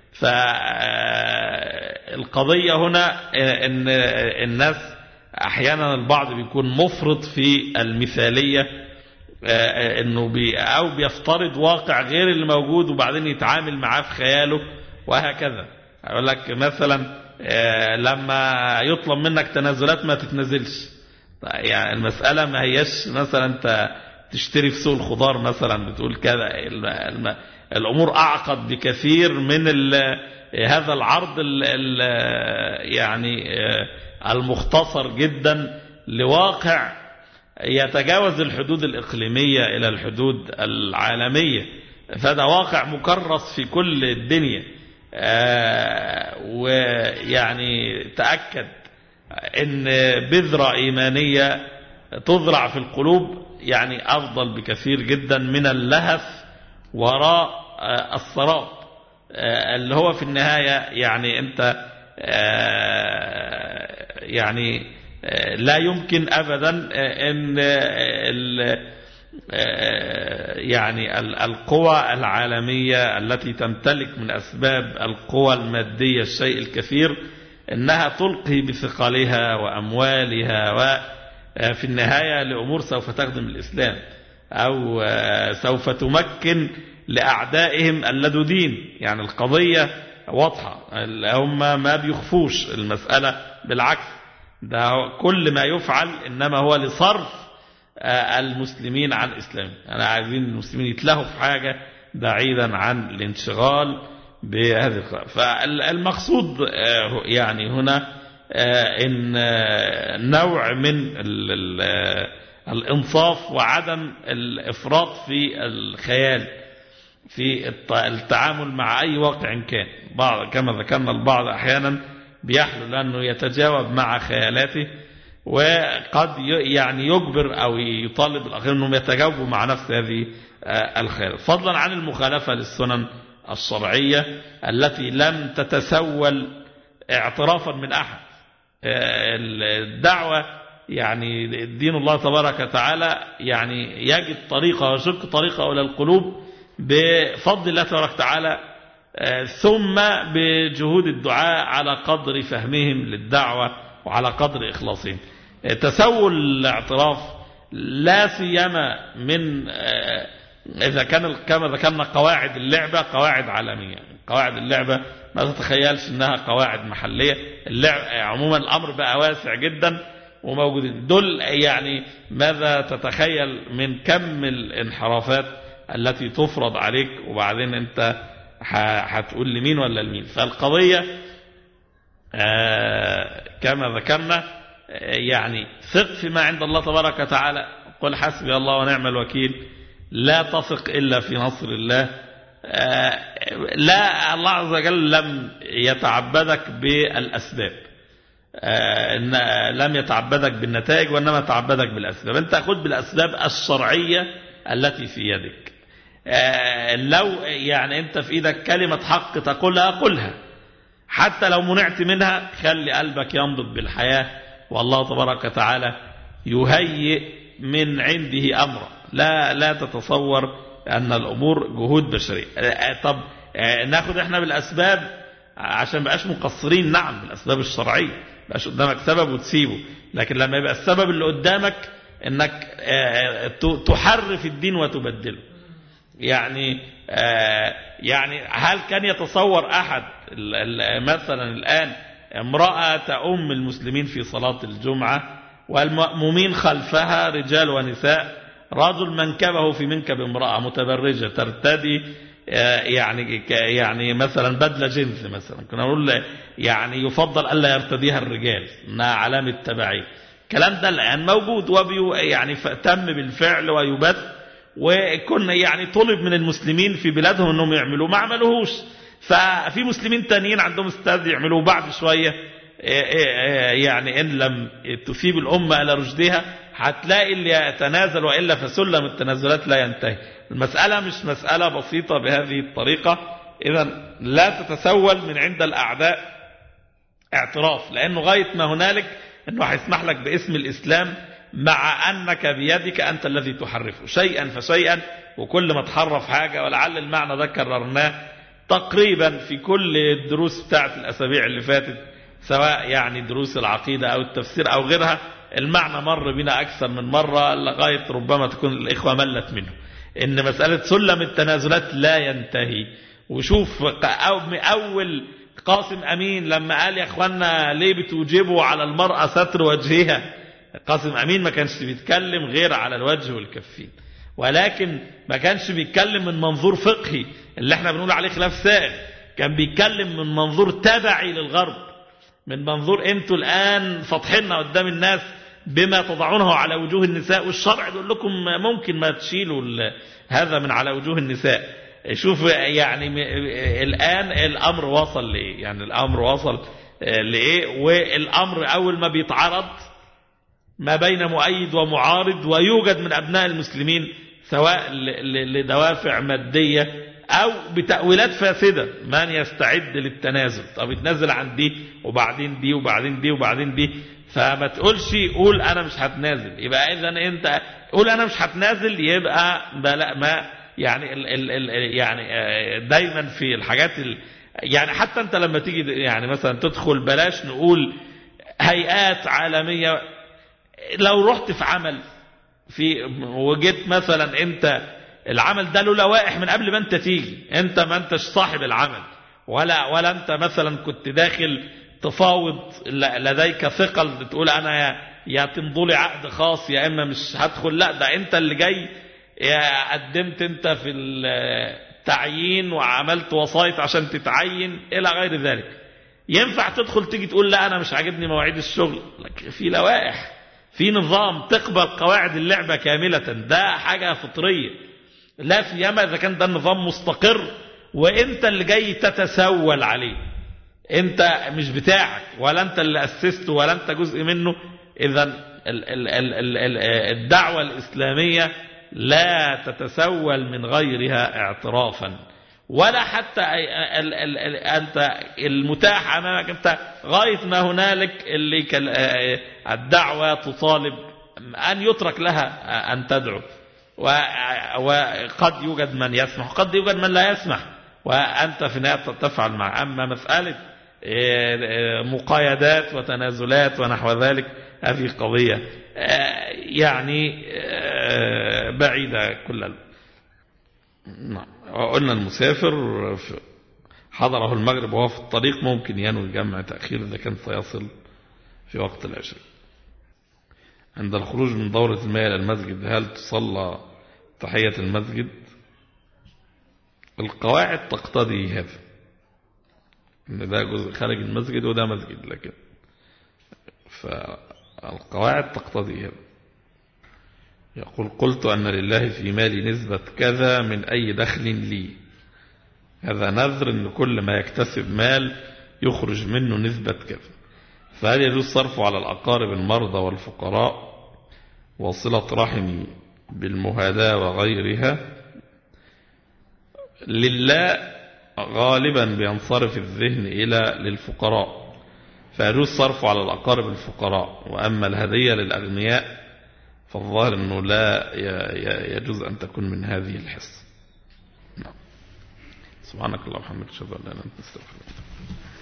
فالقضية هنا أن الناس أحيانا البعض بيكون مفرط في المثالية، انه بي او بيفترض واقع غير اللي موجود وبعدين يتعامل معاه في خياله وهكذا. اقول لك مثلا لما يطلب منك تنازلات ما تتنازلش، يعني المسألة ما هيش مثلا انت تشتري في سوق الخضار مثلا بتقول كذا، الامور اعقد بكثير من هذا العرض ال ال يعني المختصر جدا لواقع يتجاوز الحدود الإقليمية إلى الحدود العالمية. فهذا واقع مكرس في كل الدنيا. ويعني تأكد أن بذرة إيمانية تزرع في القلوب يعني أفضل بكثير جدا من اللهث وراء السراب، اللي هو في النهاية يعني أنت يعني لا يمكن أبدا أن يعني القوى العالمية التي تمتلك من أسباب القوى المادية الشيء الكثير أنها تلقي بثقلها وأموالها وفي النهاية لأمور سوف تخدم الإسلام أو سوف تمكن لأعدائهم اللدودين. يعني القضية واضحة، هم ما بيخفوش المسألة، بالعكس ده كل ما يفعل إنما هو لصرف المسلمين عن الإسلام. أنا عايزين المسلمين يتلهوا في حاجة بعيدا عن الانشغال بهذه القضايا. فالمقصود يعني هنا إن نوع من الإنصاف وعدم الإفراط في الخيال في التعامل مع أي واقع كان. بعض كما ذكرنا البعض أحيانا بيحلو لأنه يتجاوب مع خيالاته، وقد يعني يجبر أو يطالب الآخرين أنهم يتجاوبوا مع نفس هذه الخيال، فضلا عن المخالفة للسنن الشرعية التي لم تتسول اعترافا من أحد. الدعوة يعني دين الله تبارك وتعالى يعني يجد طريقة وشق طريقة إلى القلوب بفضل الله تبارك وتعالى، ثم بجهود الدعاء على قدر فهمهم للدعوة وعلى قدر إخلاصهم. تسول الاعتراف لا سيما من إذا كان كما ذكرنا قواعد اللعبة قواعد عالمية. قواعد اللعبة ما تتخيلش إنها قواعد محلية، اللعبة عموما الأمر بقى واسع جدا وموجودين دول. يعني ماذا تتخيل من كم الانحرافات التي تفرض عليك وبعدين أنت هتقول لمين ولا لمين؟ فالقضية كما ذكرنا يعني ثق فيما عند الله تبارك وتعالى، قل حسبي الله ونعم الوكيل، لا تثق إلا في نصر الله. لا، الله عز وجل لم يتعبدك بالأسباب، لم يتعبدك بالنتائج وإنما تعبدك بالأسباب. أنت أخذ بالأسباب الشرعية التي في يدك. لو يعني أنت في إيدك كلمة حق تقولها قلها، حتى لو منعت منها خلي قلبك ينبض بالحياة، والله تبارك وتعالى يهيئ من عنده أمرا. لا لا تتصور أن الأمور جهود بشرية. طب ناخد احنا بالأسباب عشان بقاش مقصرين نعم بالأسباب الشرعية، بقاش قدامك سبب وتسيبه، لكن لما يبقى السبب اللي قدامك انك تحرف الدين وتبدله. يعني يعني هل كان يتصور أحد مثلا الآن امرأة تؤم المسلمين في صلاة الجمعة والمأمومين خلفها رجال ونساء، رجل منكبه في منكب امرأة متبرجة ترتدي يعني يعني مثلا بدلة جنس مثلا، كنا نقول يعني يفضل ألا يرتديها الرجال انها علامة تبعية. الكلام ده الآن موجود وبي يعني تم بالفعل ويبث، وكنا يعني طلب من المسلمين في بلادهم انهم يعملوا ما عملوهوش، ففي مسلمين تانيين عندهم استاذ يعملوه بعد شوية. يعني إن لم تثيب الأمة إلى رشدها هتلاقي اللي يتنازل، وإلا فسلم التنازلات لا ينتهي. المسألة مش مسألة بسيطة بهذه الطريقة. إذا لا تتسول من عند الأعداء اعتراف، لأنه غاية ما هنالك أنه هيسمح لك باسم الإسلام، مع أنك بيدك أنت الذي تحرفه شيئا فشيئا. وكل ما تحرف حاجة، ولعل المعنى ده كررناه تقريبا في كل الدروس بتاعت الأسابيع اللي فاتت، سواء يعني دروس العقيدة أو التفسير أو غيرها، المعنى مر بنا أكثر من مرة لغاية ربما تكون الإخوة ملت منه، إن مسألة سلم التنازلات لا ينتهي. وشوف أول قاسم أمين لما قال يا أخوانا ليه بتوجبوا على المرأة ستر وجهها، قاسم أمين ما كانش بيتكلم غير على الوجه والكفين، ولكن ما كانش بيتكلم من منظور فقهي اللي احنا بنقول عليه خلاف سائغ، كان بيتكلم من منظور تبعي للغرب، من منظور انتوا الآن فاتحيننا قدام الناس بما تضعونه على وجوه النساء، والشرع يقول لكم ممكن ما تشيلوا هذا من على وجوه النساء. شوف يعني الآن الأمر وصل لإيه، يعني الأمر وصل لإيه. والأمر أول ما بيتعرض ما بين مؤيد ومعارض، ويوجد من أبناء المسلمين سواء لدوافع مادية أو بتأويلات فاسدة من يستعد للتنازل. طب يتنازل عن دي وبعدين دي وبعدين دي وبعدين دي، فما تقولش قول أنا مش هتنازل. يبقى إذن أنت قول أنا مش هتنازل، يبقى بلا ما يعني ال ال ال يعني دايما في الحاجات ال يعني حتى أنت لما تيجي يعني مثلا تدخل، بلاش نقول هيئات عالمية، لو رحت في عمل في وجدت مثلا انت العمل ده له لوائح من قبل ما انت تيجي، انت ما انتش صاحب العمل، ولا ولا انت مثلا كنت داخل تفاوض لديك ثقل تقول انا يا, يا تمضي عقد خاص يا اما مش هدخل، لا ده انت اللي جاي قدمت انت في التعيين وعملت وسايط عشان تتعين الى غير ذلك. ينفع تدخل تيجي تقول لا انا مش عاجبني مواعيد الشغل؟ لك في لوائح، في نظام تقبل قواعد اللعبة كاملة، ده حاجة فطرية، لا سيما إذا كان ده النظام مستقر وإنت اللي جاي تتسول عليه، إنت مش بتاعك ولا أنت اللي أسسته ولا أنت جزء منه. إذن الدعوة الإسلامية لا تتسول من غيرها اعترافا، ولا حتى أنت المتاح أمامك أنت غاية ما هنالك اللي الدعوة تطالب أن يترك لها أن تدعو، وقد يوجد من يسمح وقد يوجد من لا يسمح، وأنت في النهاية تفعل مع. أما مسألة مقايدات وتنازلات ونحو ذلك هذه قضية يعني بعيدة كل. نعم. قلنا المسافر حضره المغرب وهو في الطريق ممكن ينوي جمع تأخير إذا كان سيصل في وقت العشاء. عند الخروج من دورة المياه إلى المسجد هل تصلى تحية المسجد؟ القواعد تقتضي هذا، إن ده جزء خارج المسجد وده مسجد، لكن فالقواعد تقتضي هذا. يقول قلت أن لله في مالي نسبة كذا من أي دخل لي، هذا نذر أن كل ما يكتسب مال يخرج منه نسبة كذا، فهل يجوز صرفه على الأقارب المرضى والفقراء وصلة رحمي بالمهاداة وغيرها؟ لله غالبا بينصرف الذهن إلى للفقراء، فيجوز صرفه على الأقارب الفقراء، وأما الهدية للأغنياء فالظاهر أنه لا يجوز أن تكون من هذه الحصة. سبحانك اللهم وبحمدك اشهد ان لا اله الا انت استغفرك.